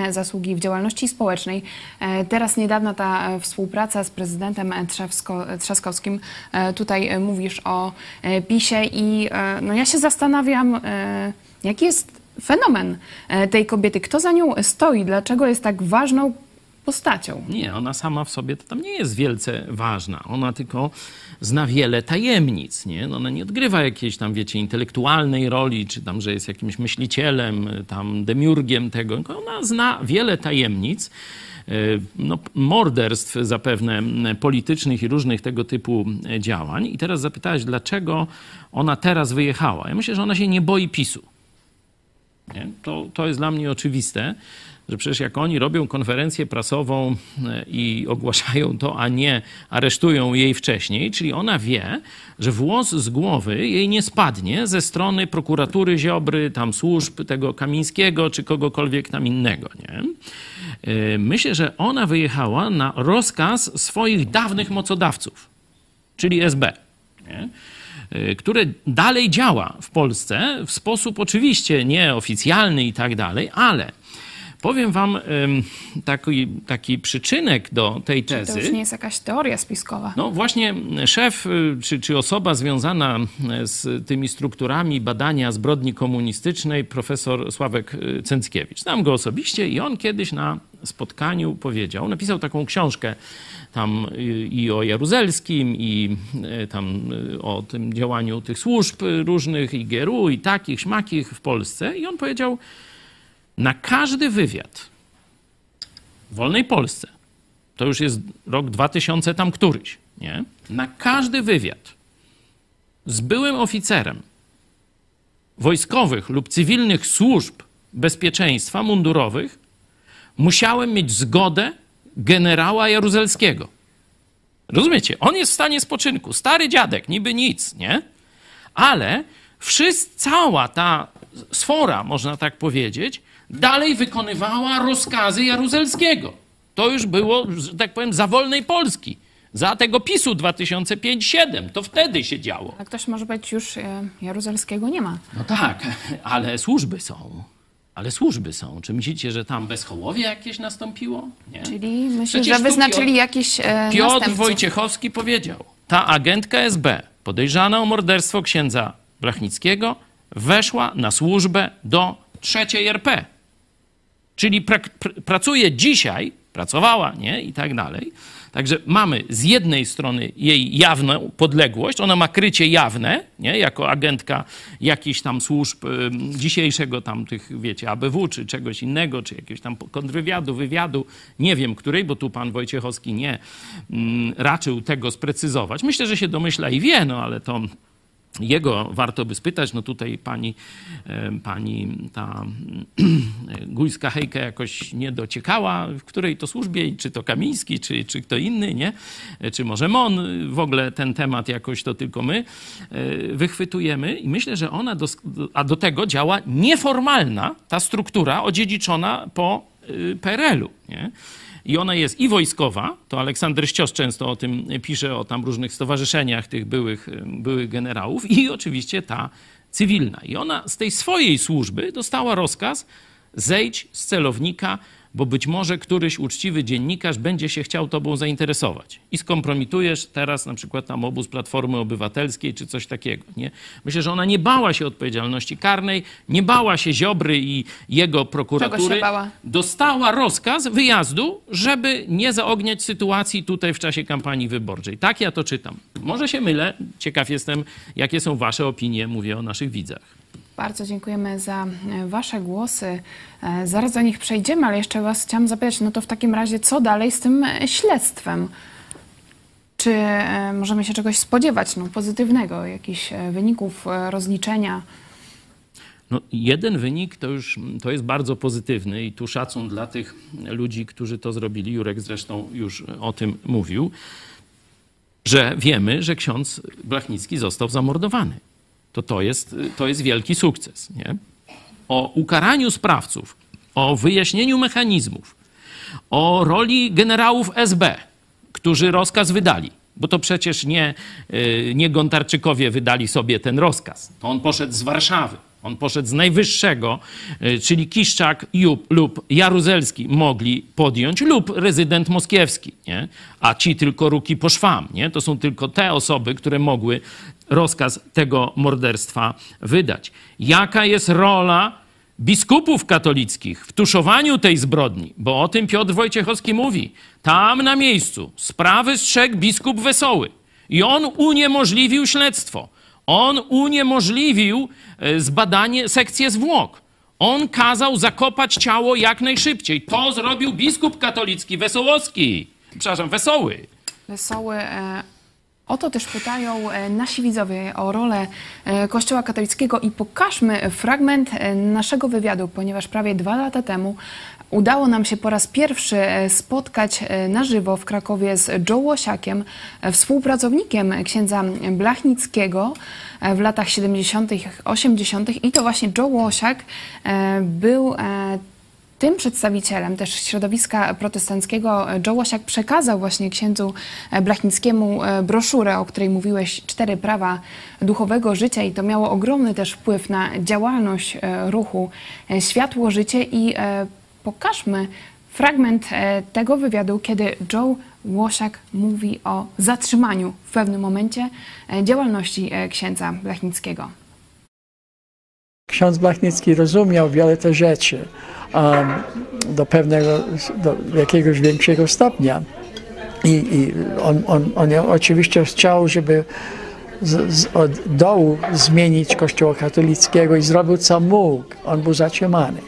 wybitne zasługi w działalności społecznej. Teraz niedawna ta współpraca z prezydentem Trzewsko, Trzaskowskim. Tutaj mówisz o PiSie i no ja się zastanawiam, jaki jest fenomen tej kobiety. Kto za nią stoi? Dlaczego jest tak ważną postacią? Nie, ona sama w sobie to tam nie jest wielce ważna. Ona tylko zna wiele tajemnic, nie? Ona nie odgrywa jakiejś tam, wiecie, intelektualnej roli, czy tam, że jest jakimś myślicielem, tam demiurgiem tego. Ona zna wiele tajemnic, no, morderstw zapewne politycznych i różnych tego typu działań. I teraz zapytałeś, dlaczego ona teraz wyjechała. Ja myślę, że ona się nie boi PiSu. Nie? To, to jest dla mnie oczywiste, że przecież jak oni robią konferencję prasową i ogłaszają to, a nie aresztują jej wcześniej, czyli ona wie, że włos z głowy jej nie spadnie ze strony prokuratury Ziobry, tam służb tego Kamińskiego, czy kogokolwiek tam innego. Nie? Myślę, że ona wyjechała na rozkaz swoich dawnych mocodawców, czyli S B, nie? Które dalej działa w Polsce w sposób oczywiście nieoficjalny i tak dalej, ale powiem wam taki, taki przyczynek do tej tezy. Czy to już nie jest jakaś teoria spiskowa? No właśnie szef czy, czy osoba związana z tymi strukturami badania zbrodni komunistycznej, profesor Sławek Cęckiewicz. Znam go osobiście i on kiedyś na spotkaniu powiedział, napisał taką książkę tam i o Jaruzelskim, i tam o tym działaniu tych służb różnych, i G R U, i takich, śmakich w Polsce. I on powiedział, na każdy wywiad w wolnej Polsce, to już jest rok dwa tysiące tam któryś, nie? Na każdy wywiad z byłym oficerem wojskowych lub cywilnych służb bezpieczeństwa mundurowych musiałem mieć zgodę generała Jaruzelskiego. Rozumiecie? On jest w stanie spoczynku. Stary dziadek, niby nic, nie? Ale wszyscy, cała ta sfora, można tak powiedzieć, dalej wykonywała rozkazy Jaruzelskiego. To już było, że tak powiem, za wolnej Polski. Za tego PiSu dwa tysiące piąty do dwa tysiące siódmego. To wtedy się działo. A ktoś może być już Jaruzelskiego nie ma. No tak, ale służby są. Ale służby są. Czy myślicie, że tam bezhołowie jakieś nastąpiło? Nie. Czyli myślisz, Przecież że wyznaczyli Piotr, jakiś e, Piotr następców. Wojciechowski powiedział, ta agentka S B podejrzana o morderstwo księdza Blachnickiego weszła na służbę do trzeciej R P. Czyli pra, pr, pracuje dzisiaj, pracowała, nie? I tak dalej. Także mamy z jednej strony jej jawną podległość, ona ma krycie jawne, nie? Jako agentka jakichś tam służb y, dzisiejszego tam tych, wiecie, A B W, czy czegoś innego, czy jakiegoś tam kontrwywiadu, wywiadu, nie wiem której, bo tu pan Wojciechowski nie y, raczył tego sprecyzować. Myślę, że się domyśla i wie, no ale to jego warto by spytać, no tutaj pani, pani ta Gujska Hejka jakoś nie dociekała, w której to służbie, i czy to Kamiński, czy, czy kto inny, nie? Czy może M O N, w ogóle ten temat jakoś to tylko my wychwytujemy i myślę, że ona, do, a do tego działa nieformalna ta struktura odziedziczona po P R L u, nie? I ona jest i wojskowa, to Aleksander Ścios często o tym pisze, o tam różnych stowarzyszeniach tych byłych, byłych generałów, i oczywiście ta cywilna. I ona z tej swojej służby dostała rozkaz: zejdź z celownika, bo być może któryś uczciwy dziennikarz będzie się chciał tobą zainteresować. I skompromitujesz teraz na przykład tam obóz Platformy Obywatelskiej, czy coś takiego. Nie? Myślę, że ona nie bała się odpowiedzialności karnej, nie bała się Ziobry i jego prokuratury. Czego się bała? Dostała rozkaz wyjazdu, żeby nie zaogniać sytuacji tutaj w czasie kampanii wyborczej. Tak ja to czytam. Może się mylę. Ciekaw jestem, jakie są wasze opinie, mówię o naszych widzach. Bardzo dziękujemy za wasze głosy. Zaraz do nich przejdziemy, ale jeszcze was chciałam zapytać, no to w takim razie co dalej z tym śledztwem? Czy możemy się czegoś spodziewać, no, pozytywnego, jakichś wyników rozliczenia? No, jeden wynik to już to jest bardzo pozytywny i tu szacun dla tych ludzi, którzy to zrobili. Jurek zresztą już o tym mówił, że wiemy, że ksiądz Blachnicki został zamordowany. To to jest, to jest wielki sukces. Nie? O ukaraniu sprawców, o wyjaśnieniu mechanizmów, o roli generałów S B, którzy rozkaz wydali. Bo to przecież nie, nie Gontarczykowie wydali sobie ten rozkaz. To on poszedł z Warszawy. On poszedł z najwyższego, czyli Kiszczak lub Jaruzelski mogli podjąć, lub rezydent moskiewski, nie? A ci tylko ruki po szwam. Nie? To są tylko te osoby, które mogły rozkaz tego morderstwa wydać. Jaka jest rola biskupów katolickich w tuszowaniu tej zbrodni? Bo o tym Piotr Wojciechowski mówi. Tam na miejscu sprawy strzegł biskup Wesoły i on uniemożliwił śledztwo. On uniemożliwił zbadanie, sekcję zwłok. On kazał zakopać ciało jak najszybciej. To zrobił biskup katolicki Wesołowski. Przepraszam, Wesoły. Wesoły. E, o to też pytają e, nasi widzowie, o rolę e, Kościoła katolickiego i pokażmy fragment e, naszego wywiadu, ponieważ prawie dwa lata temu udało nam się po raz pierwszy spotkać na żywo w Krakowie z Joe Łosiakiem, współpracownikiem księdza Blachnickiego w latach siedemdziesiątych, osiemdziesiątych. I to właśnie Joe Łosiak był tym przedstawicielem też środowiska protestanckiego. Joe Łosiak przekazał właśnie księdzu Blachnickiemu broszurę, o której mówiłeś, Cztery prawa duchowego życia, i to miało ogromny też wpływ na działalność ruchu Światło Życie. I pokażmy fragment tego wywiadu, kiedy Joe Łosiak mówi o zatrzymaniu w pewnym momencie działalności księdza Blachnickiego. Ksiądz Blachnicki rozumiał wiele te rzeczy um, do pewnego, do jakiegoś większego stopnia. I, i on, on, on oczywiście chciał, żeby z, z, od dołu zmienić Kościoła katolickiego i zrobił co mógł. On był zatrzymany.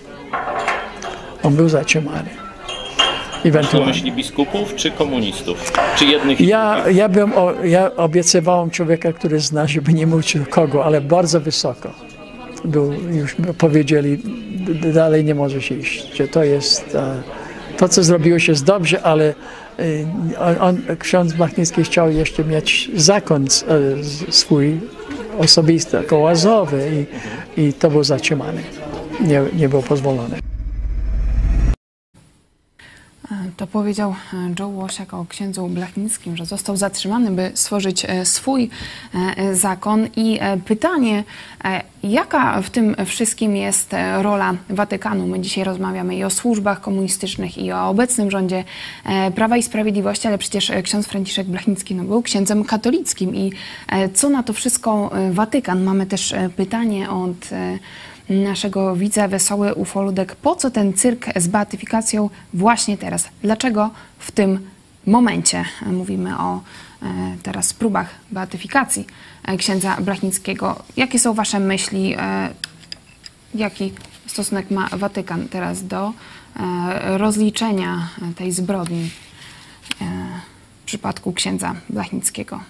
On był zatrzymany. Masz na myśli biskupów czy komunistów? Czy jednych? Ja, ja, bym, o, ja obiecywałem człowieka, który zna, żeby nie mówić do kogo, ale bardzo wysoko. Był, już powiedzieli, dalej nie możesz iść, że to jest, to co zrobiło się jest dobrze, ale on, on, ksiądz Blachnicki chciał jeszcze mieć zakon swój osobisty, kołazowy, i, i to był zatrzymany. Nie, nie było pozwolone. To powiedział Joe Łosiak o księdzu Blachnickim, że został zatrzymany, by stworzyć swój zakon. I pytanie, jaka w tym wszystkim jest rola Watykanu? My dzisiaj rozmawiamy i o służbach komunistycznych, i o obecnym rządzie Prawa i Sprawiedliwości, ale przecież ksiądz Franciszek Blachnicki no, był księdzem katolickim. I co na to wszystko Watykan? Mamy też pytanie od naszego widza Wesoły Ufoludek. Po co ten cyrk z beatyfikacją właśnie teraz? Dlaczego w tym momencie? Mówimy o e, teraz próbach beatyfikacji e, księdza Blachnickiego. Jakie są wasze myśli? E, jaki stosunek ma Watykan teraz do e, rozliczenia tej zbrodni e, w przypadku księdza Blachnickiego?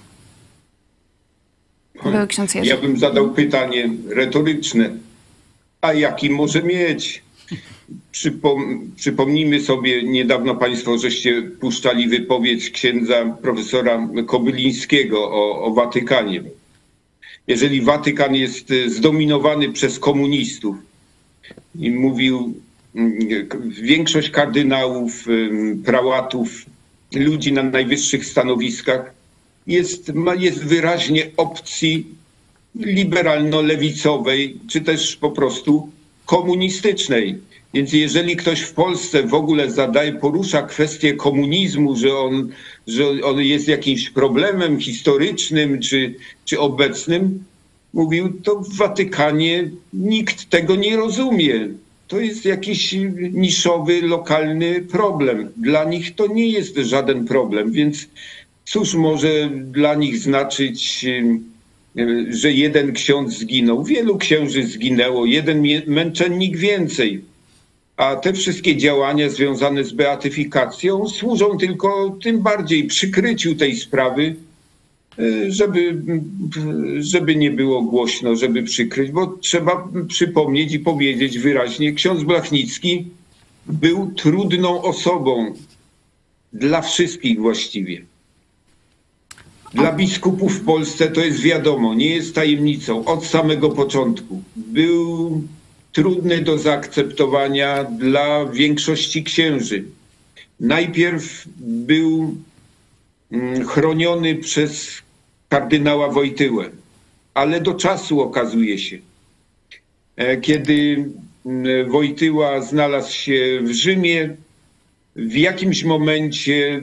Były ksiądz Jerzy. Ja bym zadał pytanie retoryczne. A jaki może mieć? Przypom przypomnijmy sobie, niedawno państwo żeście puszczali wypowiedź księdza profesora Kobylińskiego o, o Watykanie. Jeżeli Watykan jest zdominowany przez komunistów i mówił większość kardynałów, prałatów, ludzi na najwyższych stanowiskach jest, jest wyraźnie opcji liberalno-lewicowej, czy też po prostu komunistycznej. Więc jeżeli ktoś w Polsce w ogóle zadaje, porusza kwestię komunizmu, że on, że on jest jakimś problemem historycznym czy, czy obecnym, mówił, to w Watykanie nikt tego nie rozumie. To jest jakiś niszowy, lokalny problem. Dla nich to nie jest żaden problem, więc cóż może dla nich znaczyć, że jeden ksiądz zginął. Wielu księży zginęło, jeden męczennik więcej. A te wszystkie działania związane z beatyfikacją służą tylko tym bardziej przykryciu tej sprawy, żeby, żeby nie było głośno, żeby przykryć, bo trzeba przypomnieć i powiedzieć wyraźnie, ksiądz Blachnicki był trudną osobą dla wszystkich właściwie. Dla biskupów w Polsce to jest wiadomo, nie jest tajemnicą, od samego początku. Był trudny do zaakceptowania dla większości księży. Najpierw był chroniony przez kardynała Wojtyłę, ale do czasu okazuje się. kiedy Wojtyła znalazł się w Rzymie, w jakimś momencie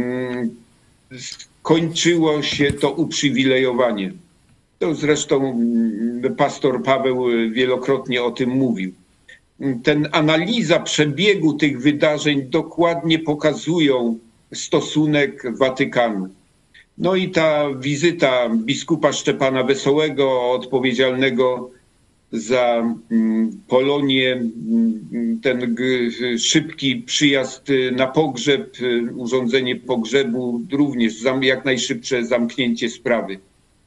skończyło się to uprzywilejowanie. To zresztą pastor Paweł wielokrotnie o tym mówił. Ten analiza przebiegu tych wydarzeń dokładnie pokazują stosunek Watykanu. No i ta wizyta biskupa Szczepana Wesołego, odpowiedzialnego za Polonię, ten szybki przyjazd na pogrzeb, urządzenie pogrzebu, również jak najszybsze zamknięcie sprawy.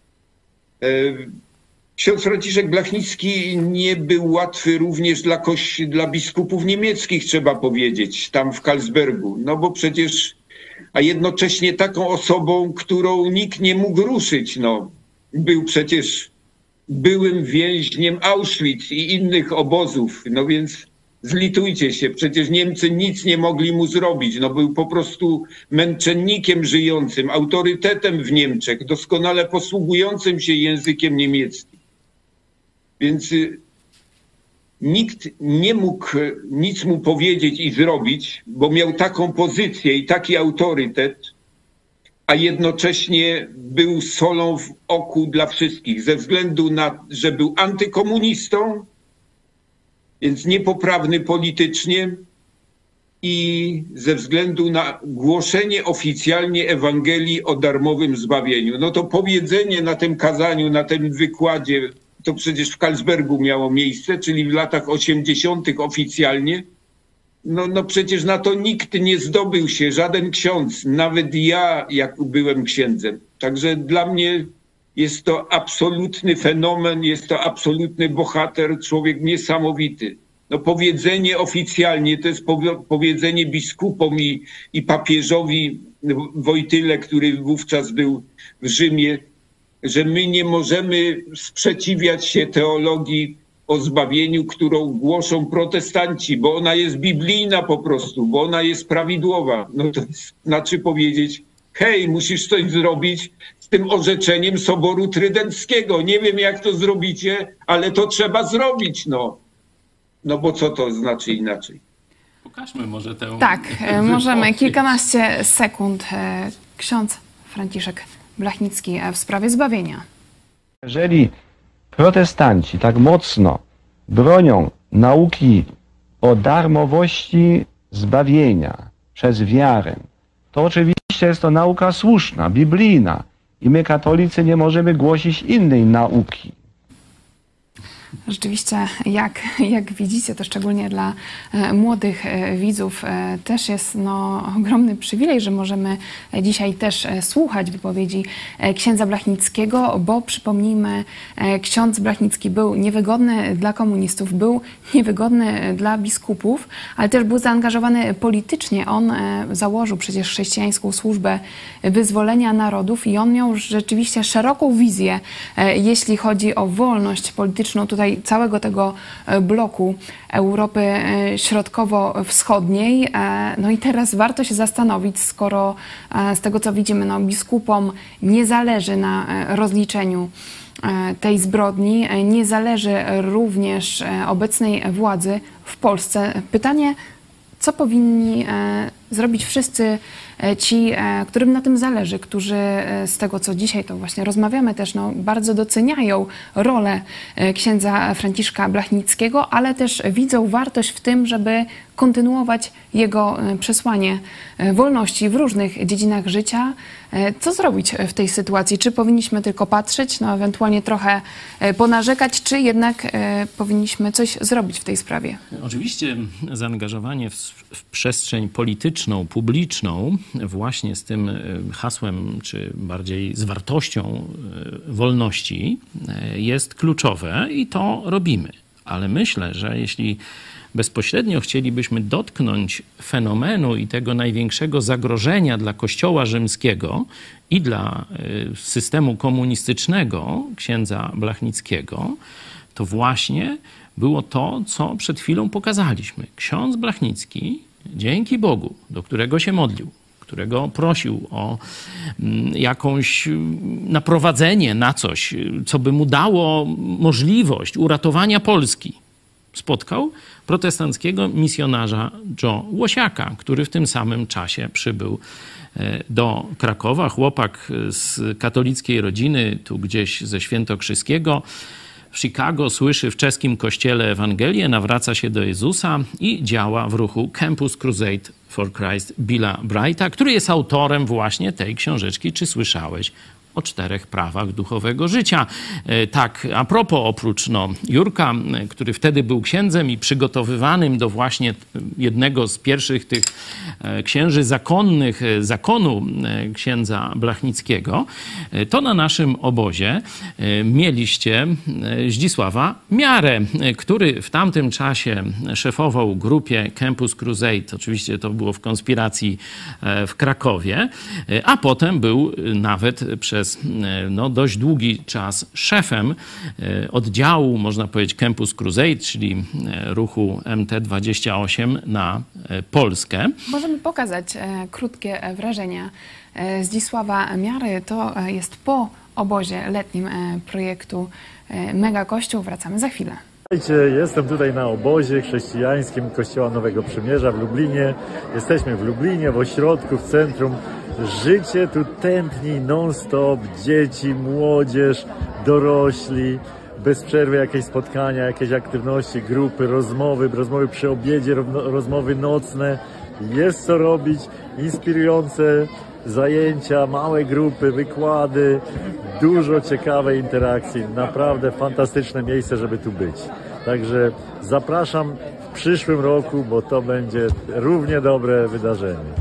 Ksiądz Franciszek Blachnicki nie był łatwy również dla, kości, dla biskupów niemieckich, trzeba powiedzieć, tam w Karlsbergu. No bo przecież, a jednocześnie taką osobą, którą nikt nie mógł ruszyć. No, był przecież byłym więźniem Auschwitz i innych obozów. No więc zlitujcie się, przecież Niemcy nic nie mogli mu zrobić. No był po prostu męczennikiem żyjącym, autorytetem w Niemczech, doskonale posługującym się językiem niemieckim. Więc nikt nie mógł nic mu powiedzieć i zrobić, bo miał taką pozycję i taki autorytet, a jednocześnie był solą w oku dla wszystkich, ze względu na, że był antykomunistą, więc niepoprawny politycznie i ze względu na głoszenie oficjalnie Ewangelii o darmowym zbawieniu. No to powiedzenie na tym kazaniu, na tym wykładzie, to przecież w Karlsbergu miało miejsce, czyli w latach osiemdziesiątych oficjalnie. No, no przecież na to nikt nie zdobył się, żaden ksiądz, nawet ja, jak byłem księdzem. Także dla mnie jest to absolutny fenomen, jest to absolutny bohater, człowiek niesamowity. No powiedzenie oficjalnie, to jest powiedzenie biskupom i, i papieżowi Wojtyle, który wówczas był w Rzymie, że my nie możemy sprzeciwiać się teologii o zbawieniu, którą głoszą protestanci, bo ona jest biblijna po prostu, bo ona jest prawidłowa. No to jest, znaczy powiedzieć, hej, musisz coś zrobić z tym orzeczeniem Soboru Trydenckiego. Nie wiem, jak to zrobicie, ale to trzeba zrobić, no. No bo co to znaczy inaczej? Pokażmy może tę... Tak, możemy. Kilkanaście sekund. Ksiądz Franciszek Blachnicki w sprawie zbawienia. Jeżeli protestanci tak mocno bronią nauki o darmowości zbawienia przez wiarę, to oczywiście jest to nauka słuszna, biblijna i my katolicy nie możemy głosić innej nauki. Rzeczywiście, jak, jak widzicie, to szczególnie dla e, młodych e, widzów e, też jest no, ogromny przywilej, że możemy dzisiaj też e, słuchać wypowiedzi e, księdza Blachnickiego, bo przypomnijmy, e, ksiądz Blachnicki był niewygodny dla komunistów, był niewygodny dla biskupów, ale też był zaangażowany politycznie. On e, założył przecież chrześcijańską służbę wyzwolenia narodów i on miał rzeczywiście szeroką wizję, e, jeśli chodzi o wolność polityczną tutaj całego tego bloku Europy Środkowo-Wschodniej. No i teraz warto się zastanowić, skoro z tego, co widzimy, no, biskupom nie zależy na rozliczeniu tej zbrodni, nie zależy również obecnej władzy w Polsce. Pytanie, co powinni zrobić wszyscy ci, którym na tym zależy, którzy z tego, co dzisiaj to właśnie rozmawiamy też, no, bardzo doceniają rolę księdza Franciszka Blachnickiego, ale też widzą wartość w tym, żeby kontynuować jego przesłanie wolności w różnych dziedzinach życia. Co zrobić w tej sytuacji? Czy powinniśmy tylko patrzeć, no ewentualnie trochę ponarzekać, czy jednak powinniśmy coś zrobić w tej sprawie? Oczywiście zaangażowanie w, w przestrzeń polityczną, publiczną, właśnie z tym hasłem, czy bardziej z wartością wolności jest kluczowe i to robimy. Ale myślę, że jeśli bezpośrednio chcielibyśmy dotknąć fenomenu i tego największego zagrożenia dla Kościoła rzymskiego i dla systemu komunistycznego księdza Blachnickiego, to właśnie było to, co przed chwilą pokazaliśmy. Ksiądz Blachnicki, dzięki Bogu, do którego się modlił, którego prosił o jakąś naprowadzenie na coś, co by mu dało możliwość uratowania Polski, spotkał protestanckiego misjonarza Joe Łosiaka, który w tym samym czasie przybył do Krakowa. Chłopak z katolickiej rodziny, tu gdzieś ze Świętokrzyskiego, w Chicago, słyszy w czeskim kościele Ewangelię, nawraca się do Jezusa i działa w ruchu Campus Crusade for Christ Billa Brighta, który jest autorem właśnie tej książeczki. Czy słyszałeś o czterech prawach duchowego życia? Tak, a propos, oprócz no, Jurka, który wtedy był księdzem i przygotowywanym do właśnie jednego z pierwszych tych księży zakonnych, zakonu księdza Blachnickiego, to na naszym obozie mieliście Zdzisława Miarę, który w tamtym czasie szefował grupie Campus Crusade. Oczywiście to było w konspiracji w Krakowie, a potem był nawet przez no, dość długi czas szefem oddziału, można powiedzieć, Campus Crusade, czyli ruchu M T dwadzieścia osiem na Polskę. Możemy pokazać e, krótkie wrażenia e, Zdzisława Miary. To e, jest po obozie letnim e, projektu e, Mega Kościół. Wracamy za chwilę. Jestem tutaj na obozie chrześcijańskim Kościoła Nowego Przymierza w Lublinie. Jesteśmy w Lublinie, w ośrodku, w centrum. Życie tu tętni non-stop, dzieci, młodzież, dorośli, bez przerwy jakieś spotkania, jakieś aktywności, grupy, rozmowy, rozmowy przy obiedzie, rozmowy nocne. Jest co robić, inspirujące zajęcia, małe grupy, wykłady, dużo ciekawej interakcji. Naprawdę fantastyczne miejsce, żeby tu być. Także zapraszam w przyszłym roku, bo to będzie równie dobre wydarzenie.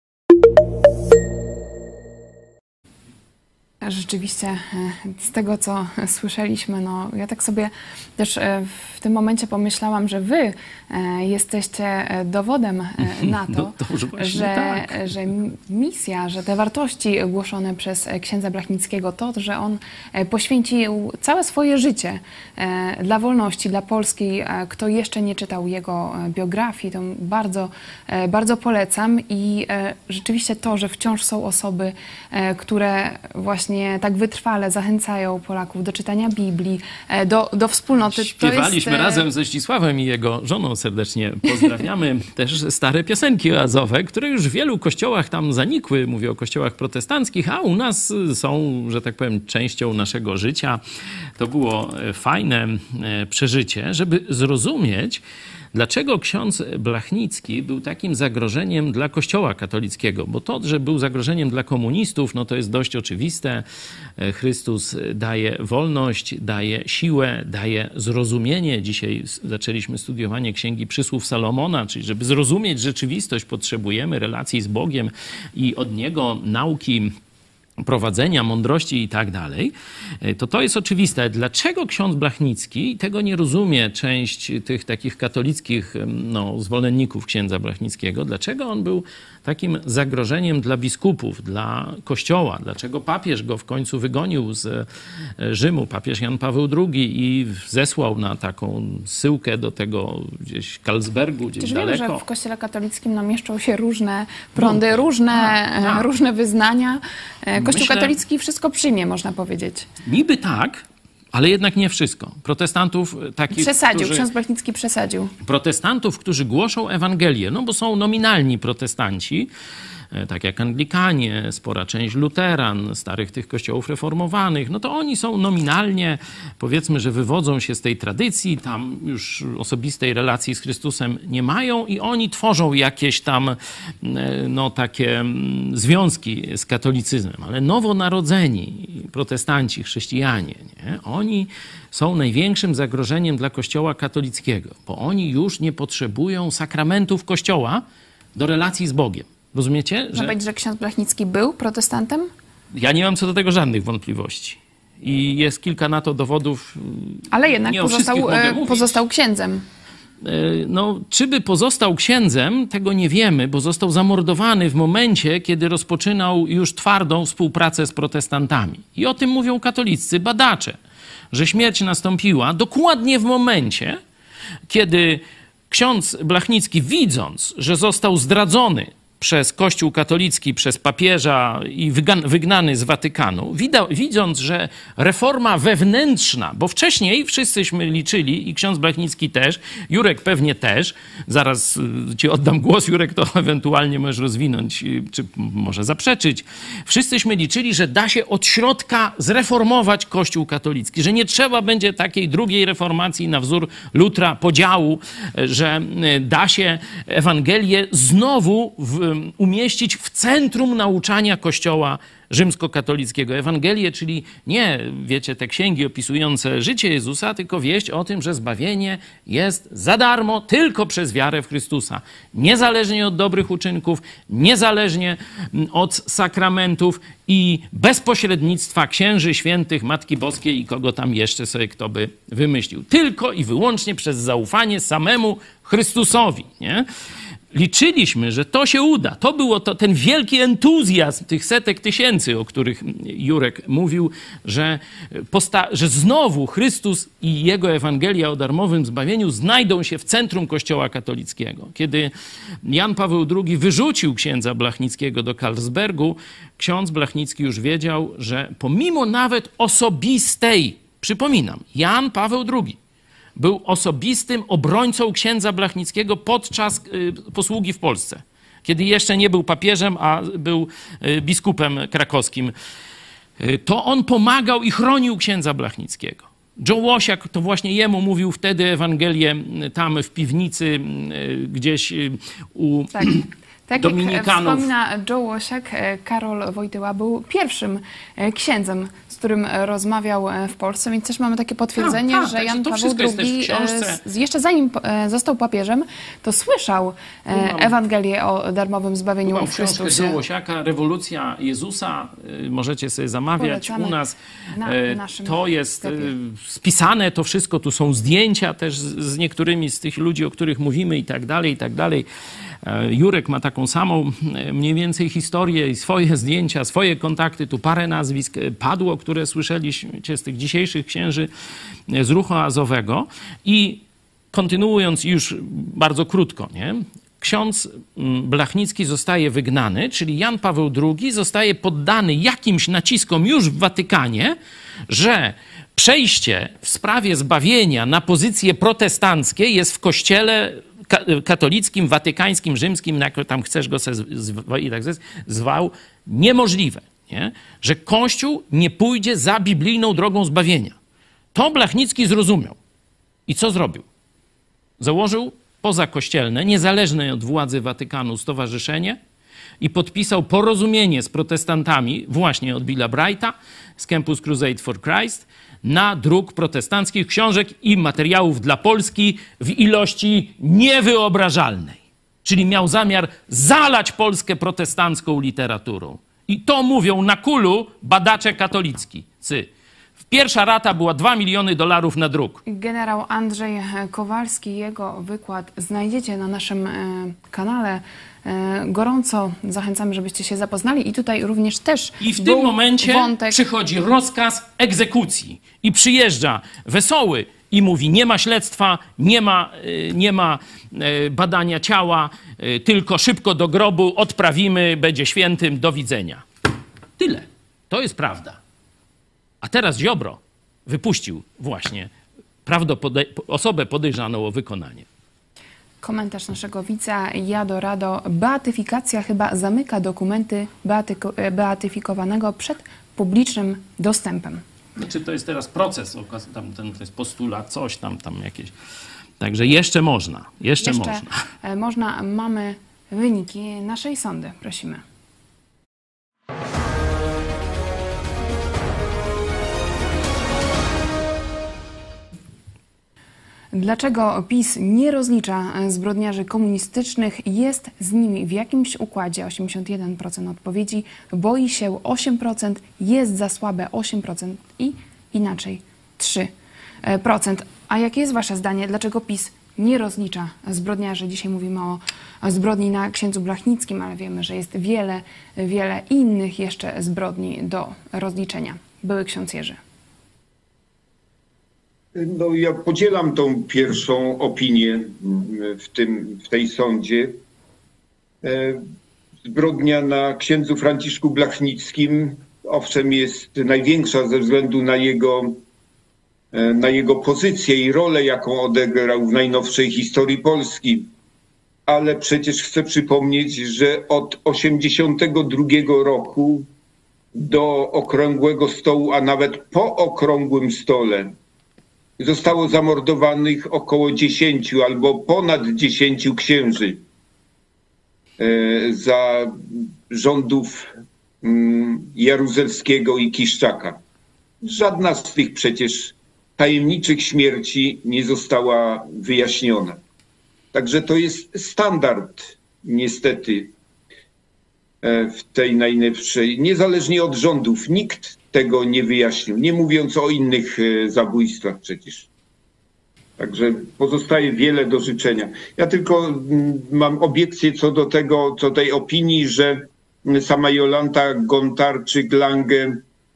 Rzeczywiście z tego, co słyszeliśmy, no ja tak sobie też w tym momencie pomyślałam, że wy jesteście dowodem na to, no, to że, tak. że misja, że te wartości głoszone przez księdza Blachnickiego, to, że on poświęcił całe swoje życie dla wolności, dla Polski. Kto jeszcze nie czytał jego biografii, to bardzo, bardzo polecam. I rzeczywiście to, że wciąż są osoby, które właśnie tak wytrwale zachęcają Polaków do czytania Biblii, do, do wspólnoty. Śpiewaliśmy to jest... razem ze Zdzisławem i jego żoną, serdecznie pozdrawiamy, też stare piosenki oazowe, które już w wielu kościołach tam zanikły, mówię o kościołach protestanckich, a u nas są, że tak powiem, częścią naszego życia. To było fajne przeżycie, żeby zrozumieć, dlaczego ksiądz Blachnicki był takim zagrożeniem dla Kościoła katolickiego? Bo to, że był zagrożeniem dla komunistów, no to jest dość oczywiste. Chrystus daje wolność, daje siłę, daje zrozumienie. Dzisiaj zaczęliśmy studiowanie Księgi Przysłów Salomona, czyli żeby zrozumieć rzeczywistość, potrzebujemy relacji z Bogiem i od Niego nauki prowadzenia, mądrości i tak dalej, to to jest oczywiste. Dlaczego ksiądz Blachnicki, tego nie rozumie część tych takich katolickich no, zwolenników księdza Blachnickiego, dlaczego on był takim zagrożeniem dla biskupów, dla Kościoła, dlaczego papież go w końcu wygonił z Rzymu, papież Jan Paweł drugi, i zesłał na taką zsyłkę do tego gdzieś Karlsbergu, gdzieś Czyż daleko. Wiemy, że w Kościele katolickim no, mieszczą się różne prądy, no, różne, a, a. różne wyznania. Kościół Myślę, katolicki wszystko przyjmie, można powiedzieć. Niby tak, ale jednak nie wszystko. Protestantów takich, Przesadził, którzy, ksiądz Blachnicki przesadził. Protestantów, którzy głoszą Ewangelię, no bo są nominalni protestanci, tak jak Anglikanie, spora część luteran, starych tych kościołów reformowanych, no to oni są nominalnie, powiedzmy, że wywodzą się z tej tradycji, tam już osobistej relacji z Chrystusem nie mają i oni tworzą jakieś tam no, takie związki z katolicyzmem. Ale nowonarodzeni protestanci, chrześcijanie, nie? Oni są największym zagrożeniem dla Kościoła katolickiego, bo oni już nie potrzebują sakramentów Kościoła do relacji z Bogiem. Rozumiecie? Że... Powiedzieć, że ksiądz Blachnicki był protestantem? Ja nie mam co do tego żadnych wątpliwości. I jest kilka na to dowodów. Ale jednak pozostał, pozostał księdzem. No, czy by pozostał księdzem, tego nie wiemy, bo został zamordowany w momencie, kiedy rozpoczynał już twardą współpracę z protestantami. I o tym mówią katoliccy badacze, że śmierć nastąpiła dokładnie w momencie, kiedy ksiądz Blachnicki, widząc, że został zdradzony przez Kościół katolicki, przez papieża i wygnany z Watykanu, widząc, że reforma wewnętrzna, bo wcześniej wszyscyśmy liczyli i ksiądz Blachnicki też, Jurek pewnie też, zaraz ci oddam głos, Jurek, to ewentualnie możesz rozwinąć, czy może zaprzeczyć. Wszyscyśmy liczyli, że da się od środka zreformować Kościół katolicki, że nie trzeba będzie takiej drugiej reformacji na wzór Lutra, podziału, że da się Ewangelię znowu w, umieścić w centrum nauczania Kościoła rzymskokatolickiego. Ewangelię, czyli nie, wiecie, te księgi opisujące życie Jezusa, tylko wieść o tym, że zbawienie jest za darmo tylko przez wiarę w Chrystusa. Niezależnie od dobrych uczynków, niezależnie od sakramentów i bez pośrednictwa księży, świętych, Matki Boskiej i kogo tam jeszcze sobie kto by wymyślił. Tylko i wyłącznie przez zaufanie samemu Chrystusowi, nie? Liczyliśmy, że to się uda. To był to, ten wielki entuzjazm tych setek tysięcy, o których Jurek mówił, że, posta- że znowu Chrystus i Jego Ewangelia o darmowym zbawieniu znajdą się w centrum Kościoła katolickiego. Kiedy Jan Paweł drugi wyrzucił księdza Blachnickiego do Karlsbergu, ksiądz Blachnicki już wiedział, że pomimo nawet osobistej, przypominam, Jan Paweł drugi był osobistym obrońcą księdza Blachnickiego podczas y, posługi w Polsce, kiedy jeszcze nie był papieżem, a był y, biskupem krakowskim. Y, to on pomagał i chronił księdza Blachnickiego. Joe Łosiak, to właśnie jemu mówił wtedy Ewangelię tam w piwnicy y, gdzieś y, u... Tak. Tak Dominikanów. Jak wspomina Joe Łosiak, Karol Wojtyła był pierwszym księdzem, z którym rozmawiał w Polsce, więc też mamy takie potwierdzenie, tak, tak, że Jan to Paweł drugi, jeszcze zanim został papieżem, to słyszał Mam, Ewangelię o darmowym zbawieniu w Chrystusie. Joe Łosiaka, Rewolucja Jezusa, możecie sobie zamawiać Polecamy u nas. Na to jest sklepie. Spisane, to wszystko, tu są zdjęcia też z niektórymi z tych ludzi, o których mówimy i tak dalej, i tak dalej. Jurek ma taką samą mniej więcej historię i swoje zdjęcia, swoje kontakty. Tu parę nazwisk padło, które słyszeliście z tych dzisiejszych księży z ruchu azowego. I kontynuując już bardzo krótko, nie? Ksiądz Blachnicki zostaje wygnany, czyli Jan Paweł drugi zostaje poddany jakimś naciskom już w Watykanie, że przejście w sprawie zbawienia na pozycje protestanckie jest w Kościele katolickim, watykańskim, rzymskim, jak tam chcesz go i tak zwał, niemożliwe. Nie? Że Kościół nie pójdzie za biblijną drogą zbawienia. To Blachnicki zrozumiał. I co zrobił? Założył pozakościelne, niezależne od władzy Watykanu stowarzyszenie i podpisał porozumienie z protestantami właśnie od Billa Brighta z Campus Crusade for Christ na druk protestanckich książek i materiałów dla Polski w ilości niewyobrażalnej. Czyli miał zamiar zalać Polskę protestancką literaturą. I to mówią na kulu badacze katoliccy. Pierwsza rata była dwa miliony dolarów na druk. Generał Andrzej Kowalski, jego wykład znajdziecie na naszym kanale. Gorąco zachęcamy, żebyście się zapoznali i tutaj również też I w tym momencie wątek... przychodzi rozkaz egzekucji i przyjeżdża Wesoły i mówi: nie ma śledztwa, nie ma, nie ma badania ciała, tylko szybko do grobu, odprawimy, będzie świętym, do widzenia. Tyle. To jest prawda. A teraz Ziobro wypuścił właśnie prawdopodej- osobę podejrzaną o wykonanie. Komentarz naszego widza Jado Rado. Beatyfikacja chyba zamyka dokumenty beatyko- beatyfikowanego przed publicznym dostępem. Znaczy to jest teraz proces, tam ten, to jest postulat, coś tam, tam jakieś. Także jeszcze można, jeszcze, jeszcze można. Można, mamy wyniki naszej sądy. Prosimy. Dlaczego PiS nie rozlicza zbrodniarzy komunistycznych? Jest z nimi w jakimś układzie? osiemdziesiąt jeden procent odpowiedzi. Boi się osiem procent. Jest za słabe osiem procent i inaczej trzy procent. A jakie jest wasze zdanie? Dlaczego PiS nie rozlicza zbrodniarzy? Dzisiaj mówimy o zbrodni na księdzu Blachnickim, ale wiemy, że jest wiele, wiele innych jeszcze zbrodni do rozliczenia. Były ksiądz Jerzy. No, ja podzielam tą pierwszą opinię w, tym, w tej sądzie. zbrodnia na księdzu Franciszku Blachnickim, owszem, jest największa ze względu na jego, na jego pozycję i rolę, jaką odegrał w najnowszej historii Polski. Ale przecież chcę przypomnieć, że od osiemdziesiątego drugiego roku do okrągłego stołu, a nawet po okrągłym stole zostało zamordowanych około dziesięciu albo ponad dziesięciu księży za rządów Jaruzelskiego i Kiszczaka. Żadna z tych przecież tajemniczych śmierci nie została wyjaśniona. Także to jest standard niestety w tej najnowszej, niezależnie od rządów. Nikt tego nie wyjaśnił, nie mówiąc o innych zabójstwach przecież. Także pozostaje wiele do życzenia. Ja tylko mam obiekcję co do tego, co tej opinii, że sama Jolanta Gontarczyk-Lange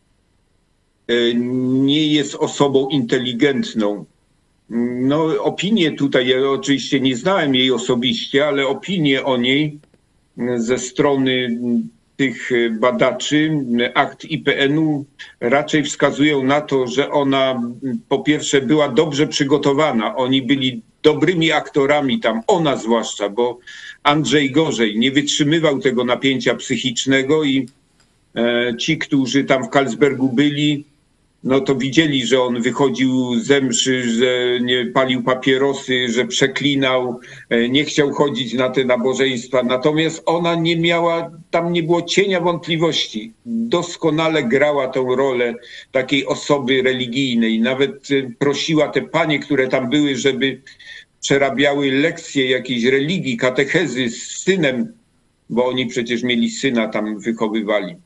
nie jest osobą inteligentną. No, opinie tutaj, ja oczywiście nie znałem jej osobiście, ale opinie o niej ze strony tych badaczy akt I P N u raczej wskazują na to, że ona po pierwsze była dobrze przygotowana. Oni byli dobrymi aktorami tam, ona zwłaszcza, bo Andrzej gorzej, nie wytrzymywał tego napięcia psychicznego i e, ci, którzy tam w Karlsbergu byli, no to widzieli, że on wychodził ze mszy, że nie palił papierosy, że przeklinał, nie chciał chodzić na te nabożeństwa. Natomiast ona nie miała, tam nie było cienia wątpliwości. Doskonale grała tą rolę takiej osoby religijnej. Nawet prosiła te panie, które tam były, żeby przerabiały lekcje jakiejś religii, katechezy z synem, bo oni przecież mieli syna, tam wychowywali.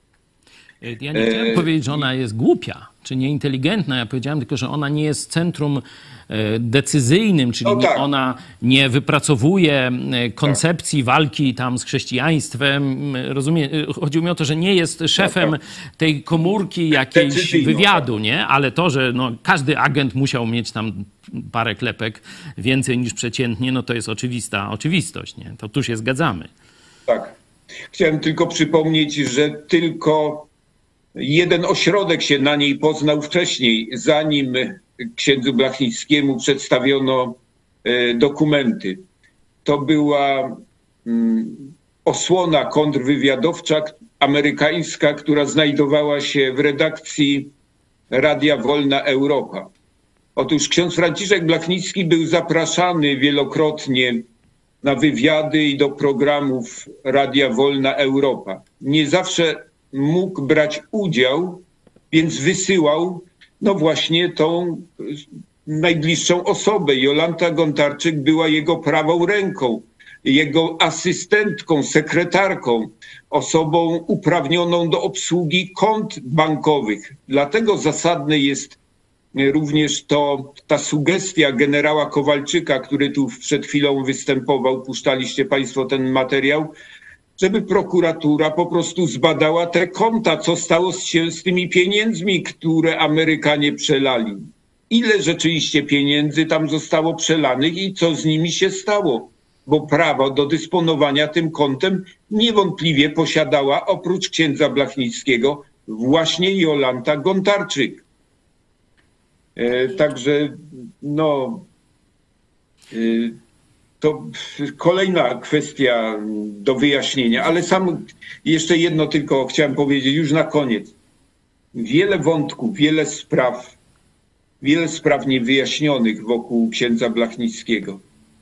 Ja nie chciałem e... powiedzieć, że ona jest głupia, czy nieinteligentna. Ja powiedziałem tylko, że ona nie jest centrum decyzyjnym, czyli no tak. Ona nie wypracowuje koncepcji tak. walki tam z chrześcijaństwem. Rozumiem, chodziło mi o to, że nie jest szefem no tak. tej komórki jakiejś Decyzyjno, wywiadu, tak. nie? Ale to, że no, każdy agent musiał mieć tam parę klepek więcej niż przeciętnie, no to jest oczywista oczywistość, nie? To tu się zgadzamy. Tak. Chciałem tylko przypomnieć, że tylko jeden ośrodek się na niej poznał wcześniej, zanim księdzu Blachnickiemu przedstawiono dokumenty. To była osłona kontrwywiadowcza amerykańska, która znajdowała się w redakcji Radia Wolna Europa. Otóż ksiądz Franciszek Blachnicki był zapraszany wielokrotnie na wywiady i do programów Radia Wolna Europa. Nie zawsze mógł brać udział, więc wysyłał no właśnie tą najbliższą osobę. Jolanta Gontarczyk była jego prawą ręką, jego asystentką, sekretarką, osobą uprawnioną do obsługi kont bankowych. Dlatego zasadne jest również to, ta sugestia generała Kowalczyka, który tu przed chwilą występował, puszczaliście państwo ten materiał, żeby prokuratura po prostu zbadała te konta, co stało się z tymi pieniędzmi, które Amerykanie przelali. Ile rzeczywiście pieniędzy tam zostało przelanych i co z nimi się stało? Bo prawo do dysponowania tym kontem niewątpliwie posiadała oprócz księdza Blachnickiego właśnie Jolanta Gontarczyk. E, także no... E, To kolejna kwestia do wyjaśnienia, ale sam jeszcze jedno tylko chciałem powiedzieć już na koniec. Wiele wątków, wiele spraw, wiele spraw niewyjaśnionych wokół księdza Blachnickiego.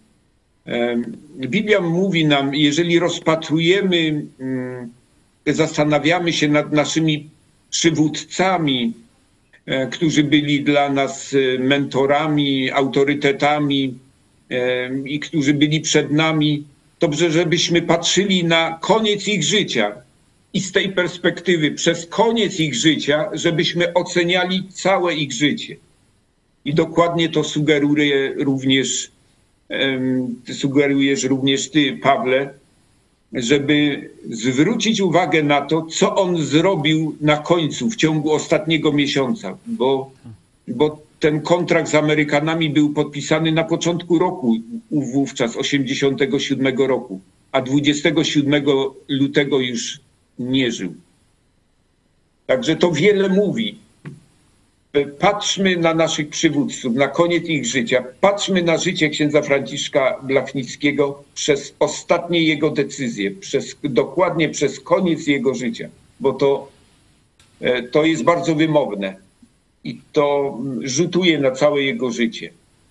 Biblia mówi nam, jeżeli rozpatrujemy, zastanawiamy się nad naszymi przywódcami, którzy byli dla nas mentorami, autorytetami, i którzy byli przed nami, dobrze, żebyśmy patrzyli na koniec ich życia i z tej perspektywy przez koniec ich życia, żebyśmy oceniali całe ich życie. I dokładnie to sugeruje również, um, sugerujesz również ty, Pawle, żeby zwrócić uwagę na to, co on zrobił na końcu, w ciągu ostatniego miesiąca, bo, bo ten kontrakt z Amerykanami był podpisany na początku roku, wówczas osiemdziesiątego siódmego roku, a dwudziestego siódmego lutego już nie żył. Także to wiele mówi. Patrzmy na naszych przywódców, na koniec ich życia. Patrzmy na życie księdza Franciszka Blachnickiego przez ostatnie jego decyzje, przez, dokładnie przez koniec jego życia, bo to, to jest bardzo wymowne i to rzutuje na całe jego życie.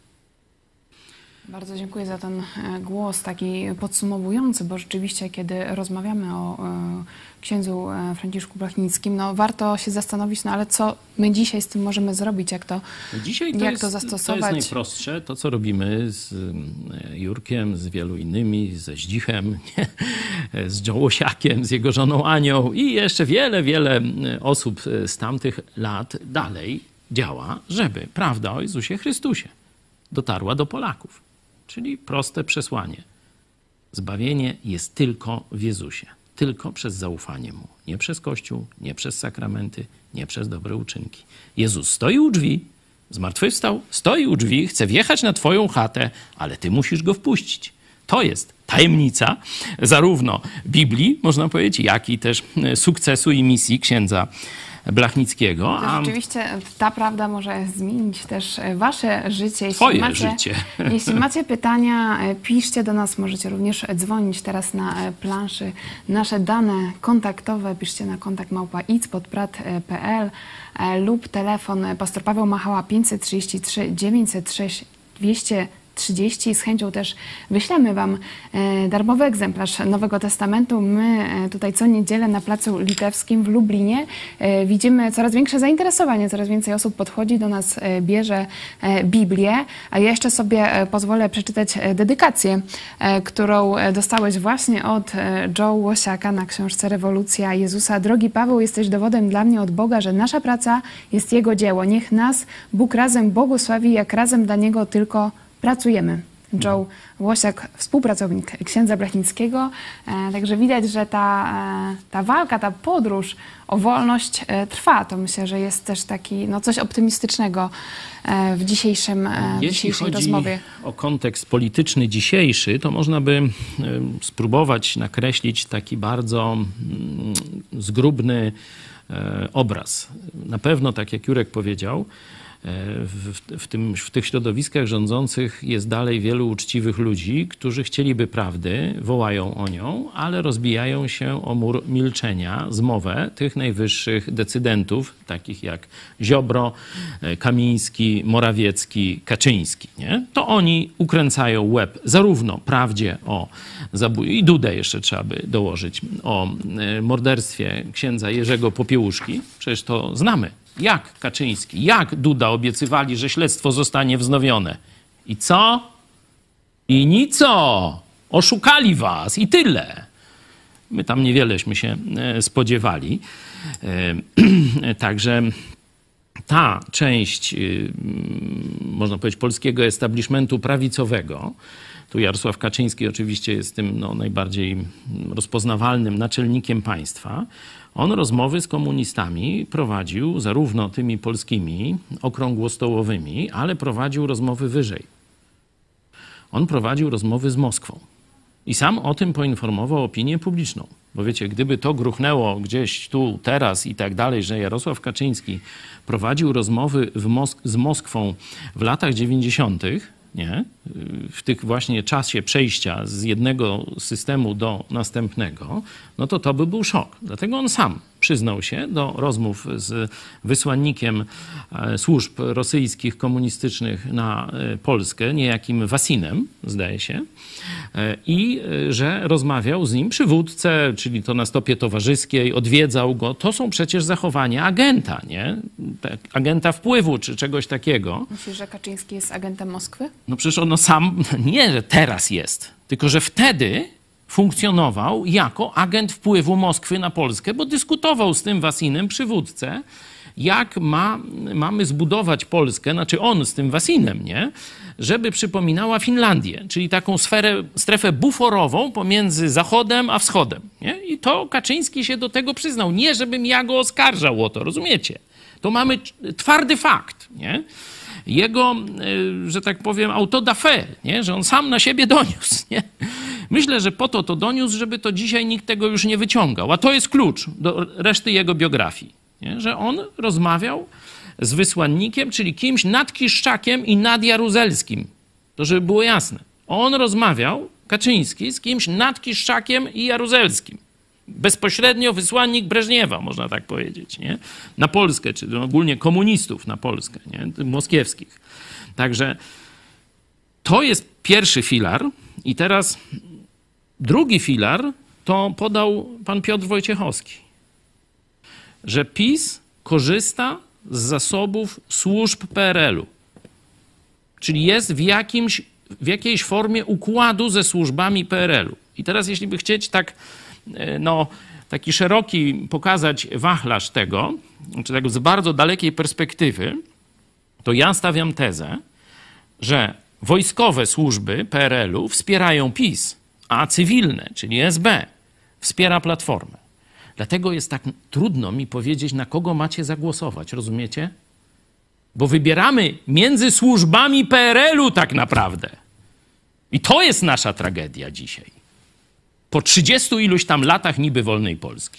Bardzo dziękuję za ten głos taki podsumowujący, bo rzeczywiście, kiedy rozmawiamy o księdzu Franciszku Blachnickim, no warto się zastanowić, no ale co my dzisiaj z tym możemy zrobić, jak to, dzisiaj to jak jest, to zastosować. To jest najprostsze, to co robimy z Jurkiem, z wielu innymi, ze Zdzichem, nie? z Jołosiakiem, z jego żoną Anią i jeszcze wiele, wiele osób z tamtych lat dalej działa, żeby prawda o Jezusie Chrystusie dotarła do Polaków. Czyli proste przesłanie. Zbawienie jest tylko w Jezusie. Tylko przez zaufanie Mu. Nie przez Kościół, nie przez sakramenty, nie przez dobre uczynki. Jezus stoi u drzwi, zmartwychwstał, stoi u drzwi, chce wjechać na twoją chatę, ale ty musisz go wpuścić. To jest tajemnica zarówno Biblii, można powiedzieć, jak i też sukcesu i misji księdza Blachnickiego. A rzeczywiście ta prawda może zmienić też wasze życie. Jeśli Twoje macie, życie. Jeśli macie pytania, piszcie do nas. Możecie również dzwonić teraz na planszy. Nasze dane kontaktowe piszcie na kontakt małpa icpodprat kropka p l lub telefon pastor Paweł Machała pięćset trzydzieści trzy dziewięćset sześć dwieście trzydzieści. Z chęcią też wyślemy wam darmowy egzemplarz Nowego Testamentu. My tutaj co niedzielę na Placu Litewskim w Lublinie widzimy coraz większe zainteresowanie, coraz więcej osób podchodzi do nas, bierze Biblię. A ja jeszcze sobie pozwolę przeczytać dedykację, którą dostałeś właśnie od Joe Łosiaka na książce Rewolucja Jezusa. Drogi Paweł, jesteś dowodem dla mnie od Boga, że nasza praca jest Jego dzieło. Niech nas Bóg razem błogosławi, jak razem dla Niego tylko pracujemy. Joe Łosiak, współpracownik księdza Blachnickiego. E, także widać, że ta, e, ta walka, ta podróż o wolność e, trwa. To myślę, że jest też taki, no, coś optymistycznego e, w dzisiejszym e, w Jeśli dzisiejszej chodzi rozmowie. o kontekst polityczny dzisiejszy, to można by e, spróbować nakreślić taki bardzo mm, zgrubny e, obraz. Na pewno, tak jak Jurek powiedział, W, w, tym, w tych środowiskach rządzących jest dalej wielu uczciwych ludzi, którzy chcieliby prawdy, wołają o nią, ale rozbijają się o mur milczenia, zmowę tych najwyższych decydentów, takich jak Ziobro, Kamiński, Morawiecki, Kaczyński. Nie? To oni ukręcają łeb zarówno prawdzie o zabójstwie, i Dudę jeszcze trzeba by dołożyć, o morderstwie księdza Jerzego Popiełuszki. Przecież to znamy. Jak Kaczyński, jak Duda obiecywali, że śledztwo zostanie wznowione. I co? I nico! Oszukali was i tyle. My tam niewieleśmy się spodziewali. Także ta część, można powiedzieć, polskiego establishmentu prawicowego, tu Jarosław Kaczyński oczywiście jest tym no, najbardziej rozpoznawalnym naczelnikiem państwa. On rozmowy z komunistami prowadził, zarówno tymi polskimi, okrągłostołowymi, ale prowadził rozmowy wyżej. On prowadził rozmowy z Moskwą. I sam o tym poinformował opinię publiczną. Bo wiecie, gdyby to gruchnęło gdzieś tu, teraz i tak dalej, że Jarosław Kaczyński prowadził rozmowy w Mosk- z Moskwą w latach dziewięćdziesiątych, nie? W tych właśnie czasie przejścia z jednego systemu do następnego, no to to by był szok. Dlatego on sam przyznał się do rozmów z wysłannikiem służb rosyjskich, komunistycznych na Polskę, niejakim Wasinem, zdaje się, i że rozmawiał z nim przywódcę, czyli to na stopie towarzyskiej, odwiedzał go. To są przecież zachowania agenta, nie? Agenta wpływu, czy czegoś takiego. Myślisz, że Kaczyński jest agentem Moskwy? No przecież on sam, nie, że teraz jest, tylko że wtedy funkcjonował jako agent wpływu Moskwy na Polskę, bo dyskutował z tym Wasinem, przywódcę, jak ma, mamy zbudować Polskę, znaczy on z tym Wasinem, nie? Żeby przypominała Finlandię, czyli taką sferę, strefę buforową pomiędzy Zachodem a Wschodem. Nie? I to Kaczyński się do tego przyznał. Nie, żebym ja go oskarżał o to, rozumiecie? To mamy twardy fakt, nie? Jego, że tak powiem, auto da fe, nie? Że on sam na siebie doniósł, nie? myślę, że po to to doniósł, żeby to dzisiaj nikt tego już nie wyciągał. A to jest klucz do reszty jego biografii, nie? Że on rozmawiał z wysłannikiem, czyli kimś nad Kiszczakiem i nad Jaruzelskim. To żeby było jasne. On rozmawiał, Kaczyński, z kimś nad Kiszczakiem i Jaruzelskim. Bezpośrednio wysłannik Breżniewa, można tak powiedzieć, nie? Na Polskę, czy ogólnie komunistów na Polskę, nie? Moskiewskich. Także to jest pierwszy filar i teraz drugi filar to podał pan Piotr Wojciechowski, że PiS korzysta z zasobów służb P R L u, czyli jest w, jakimś, w jakiejś formie układu ze służbami P R L u. I teraz jeśli by chcieć tak, no, taki szeroki pokazać wachlarz tego, czy tak z bardzo dalekiej perspektywy, to ja stawiam tezę, że wojskowe służby P R L u wspierają PiS, a cywilne, czyli S B, wspiera Platformę. Dlatego jest tak trudno mi powiedzieć, na kogo macie zagłosować, rozumiecie? Bo wybieramy między służbami P R L u tak naprawdę. I to jest nasza tragedia dzisiaj. Po trzydziestu iluś tam latach niby wolnej Polski.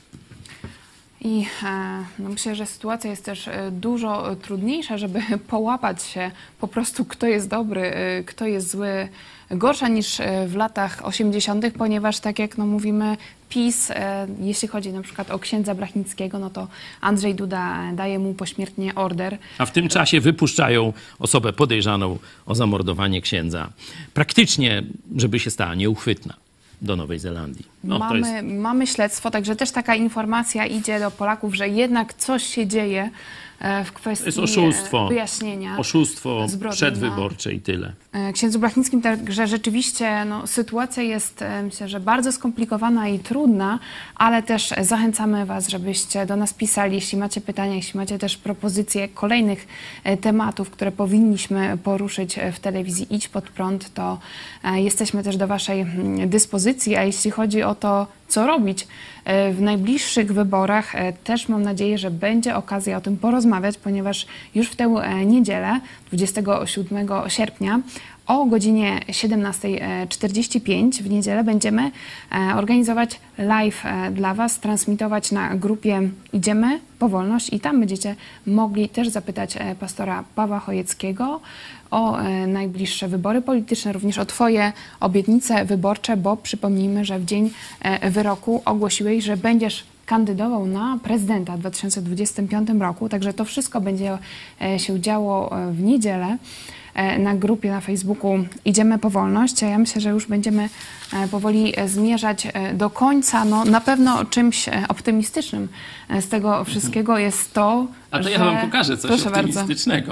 I no myślę, że sytuacja jest też dużo trudniejsza, żeby połapać się po prostu, kto jest dobry, kto jest zły, gorsza niż w latach osiemdziesiątych, ponieważ tak jak no mówimy, PiS, jeśli chodzi na przykład o księdza Blachnickiego, no to Andrzej Duda daje mu pośmiertnie order. A w tym czasie wypuszczają osobę podejrzaną o zamordowanie księdza. Praktycznie, żeby się stała nieuchwytna do Nowej Zelandii. No, mamy, to jest... mamy śledztwo, także też taka informacja idzie do Polaków, że jednak coś się dzieje w kwestii to jest oszustwo, wyjaśnienia. Oszustwo przedwyborcze i tyle. Księdzu Blachnickim, także rzeczywiście no, sytuacja jest, myślę, że bardzo skomplikowana i trudna, ale też zachęcamy was, żebyście do nas pisali, jeśli macie pytania, jeśli macie też propozycje kolejnych tematów, które powinniśmy poruszyć w telewizji Idź Pod Prąd, to jesteśmy też do waszej dyspozycji, a jeśli chodzi o to, co robić w najbliższych wyborach, też mam nadzieję, że będzie okazja o tym porozmawiać, ponieważ już w tę niedzielę, dwudziestego siódmego sierpnia, o godzinie siedemnastej czterdzieści pięć w niedzielę będziemy organizować live dla was, transmitować na grupie Idziemy po Wolność i tam będziecie mogli też zapytać pastora Pawła Chojeckiego o najbliższe wybory polityczne, również o twoje obietnice wyborcze, bo przypomnijmy, że w dzień wyroku ogłosiłeś, że będziesz kandydował na prezydenta w dwa tysiące dwudziestym piątym roku, także to wszystko będzie się działo w niedzielę na grupie na Facebooku Idziemy po Wolność. Ja myślę, że już będziemy powoli zmierzać do końca. No, na pewno czymś optymistycznym z tego wszystkiego jest to, A to że... ja wam pokażę coś Proszę optymistycznego.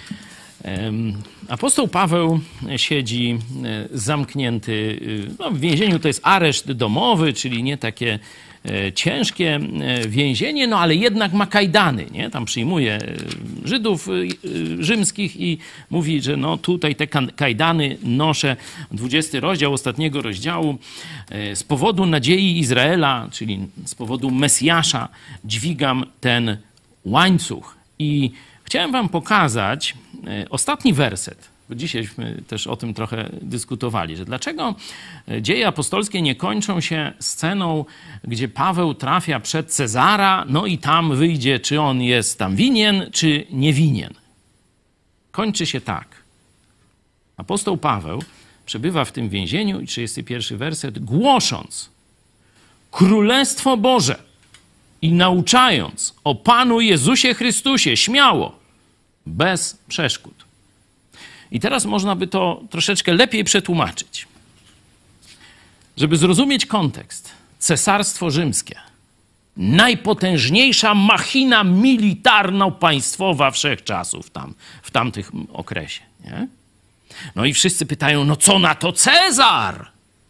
Bardzo. Apostoł Paweł siedzi zamknięty no, w więzieniu. To jest areszt domowy, czyli nie takie ciężkie więzienie, no ale jednak ma kajdany, nie? Tam przyjmuje Żydów rzymskich i mówi, że no tutaj te kajdany noszę. dwudziesty rozdział ostatniego rozdziału. Z powodu nadziei Izraela, czyli z powodu Mesjasza, dźwigam ten łańcuch. I chciałem wam pokazać ostatni werset, bo dzisiejśmy też o tym trochę dyskutowali, że dlaczego dzieje apostolskie nie kończą się sceną, gdzie Paweł trafia przed Cezara, no i tam wyjdzie, czy on jest tam winien, czy nie winien. Kończy się tak. Apostoł Paweł przebywa w tym więzieniu i trzydziesty pierwszy werset, głosząc Królestwo Boże i nauczając o Panu Jezusie Chrystusie śmiało, bez przeszkód. I teraz można by to troszeczkę lepiej przetłumaczyć. Żeby zrozumieć kontekst. Cesarstwo Rzymskie. Najpotężniejsza machina militarno-państwowa wszechczasów tam, w tamtych okresie. Nie? No i wszyscy pytają, no co na to Cezar?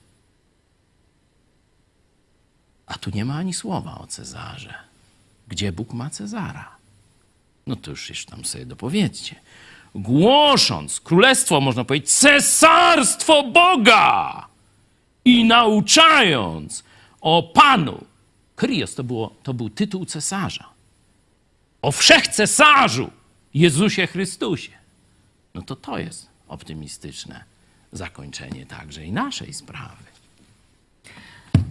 A tu nie ma ani słowa o Cezarze. Gdzie Bóg ma Cezara? No to już jeszcze tam sobie dopowiedzcie. Głosząc królestwo, można powiedzieć, cesarstwo Boga i nauczając o Panu. Kyrios to, było, to był tytuł cesarza. O wszechcesarzu Jezusie Chrystusie. No to to jest optymistyczne zakończenie także i naszej sprawy.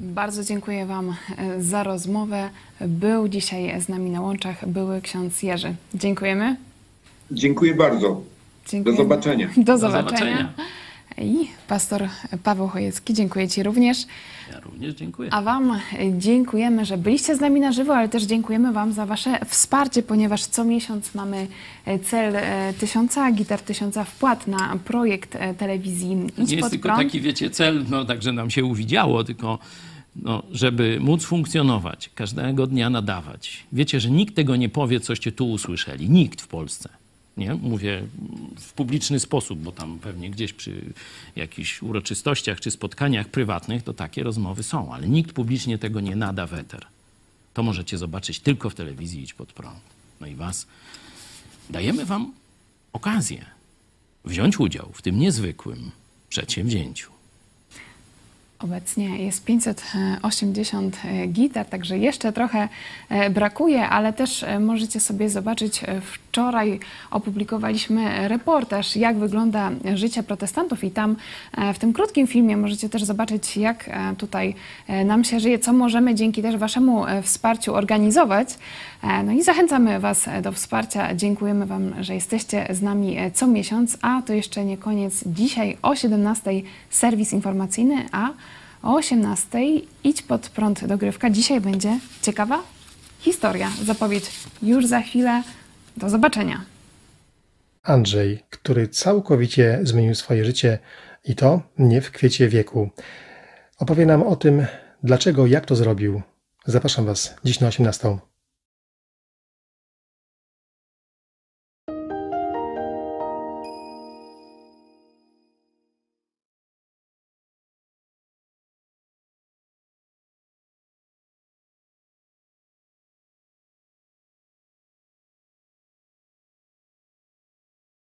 Bardzo dziękuję Wam za rozmowę. Był dzisiaj z nami na łączach były ksiądz Jerzy. Dziękujemy. Dziękuję bardzo. Dziękujemy. Do zobaczenia. Do zobaczenia. Do zobaczenia. I pastor Paweł Chojecki, dziękuję Ci również. Ja również dziękuję. A Wam dziękujemy, że byliście z nami na żywo, ale też dziękujemy Wam za Wasze wsparcie, ponieważ co miesiąc mamy cel tysiąca, gitar tysiąca wpłat na projekt telewizji Idź Nie jest pod tylko prąd. taki, wiecie, cel, no także nam się uwidziało, tylko no, żeby móc funkcjonować, każdego dnia nadawać. Wiecie, że nikt tego nie powie, coście tu usłyszeli. Nikt w Polsce. Nie? Mówię w publiczny sposób, bo tam pewnie gdzieś przy jakichś uroczystościach czy spotkaniach prywatnych to takie rozmowy są, ale nikt publicznie tego nie nada w eter. To możecie zobaczyć tylko w telewizji Idź pod prąd. No i was, dajemy wam okazję wziąć udział w tym niezwykłym przedsięwzięciu. Obecnie jest pięćset osiemdziesiąt gitar, także jeszcze trochę brakuje, ale też możecie sobie zobaczyć, wczoraj opublikowaliśmy reportaż, jak wygląda życie protestantów i tam w tym krótkim filmie możecie też zobaczyć, jak tutaj nam się żyje, co możemy dzięki też Waszemu wsparciu organizować. No i zachęcamy Was do wsparcia. Dziękujemy Wam, że jesteście z nami co miesiąc, a to jeszcze nie koniec. Dzisiaj o siedemnastej serwis informacyjny, a o osiemnastej Idź pod prąd dogrywka. Dzisiaj będzie ciekawa historia. Zapowiedź już za chwilę. Do zobaczenia. Andrzej, który całkowicie zmienił swoje życie i to nie w kwiecie wieku. Opowie nam o tym, dlaczego, jak to zrobił. Zapraszam Was dziś na osiemnastą.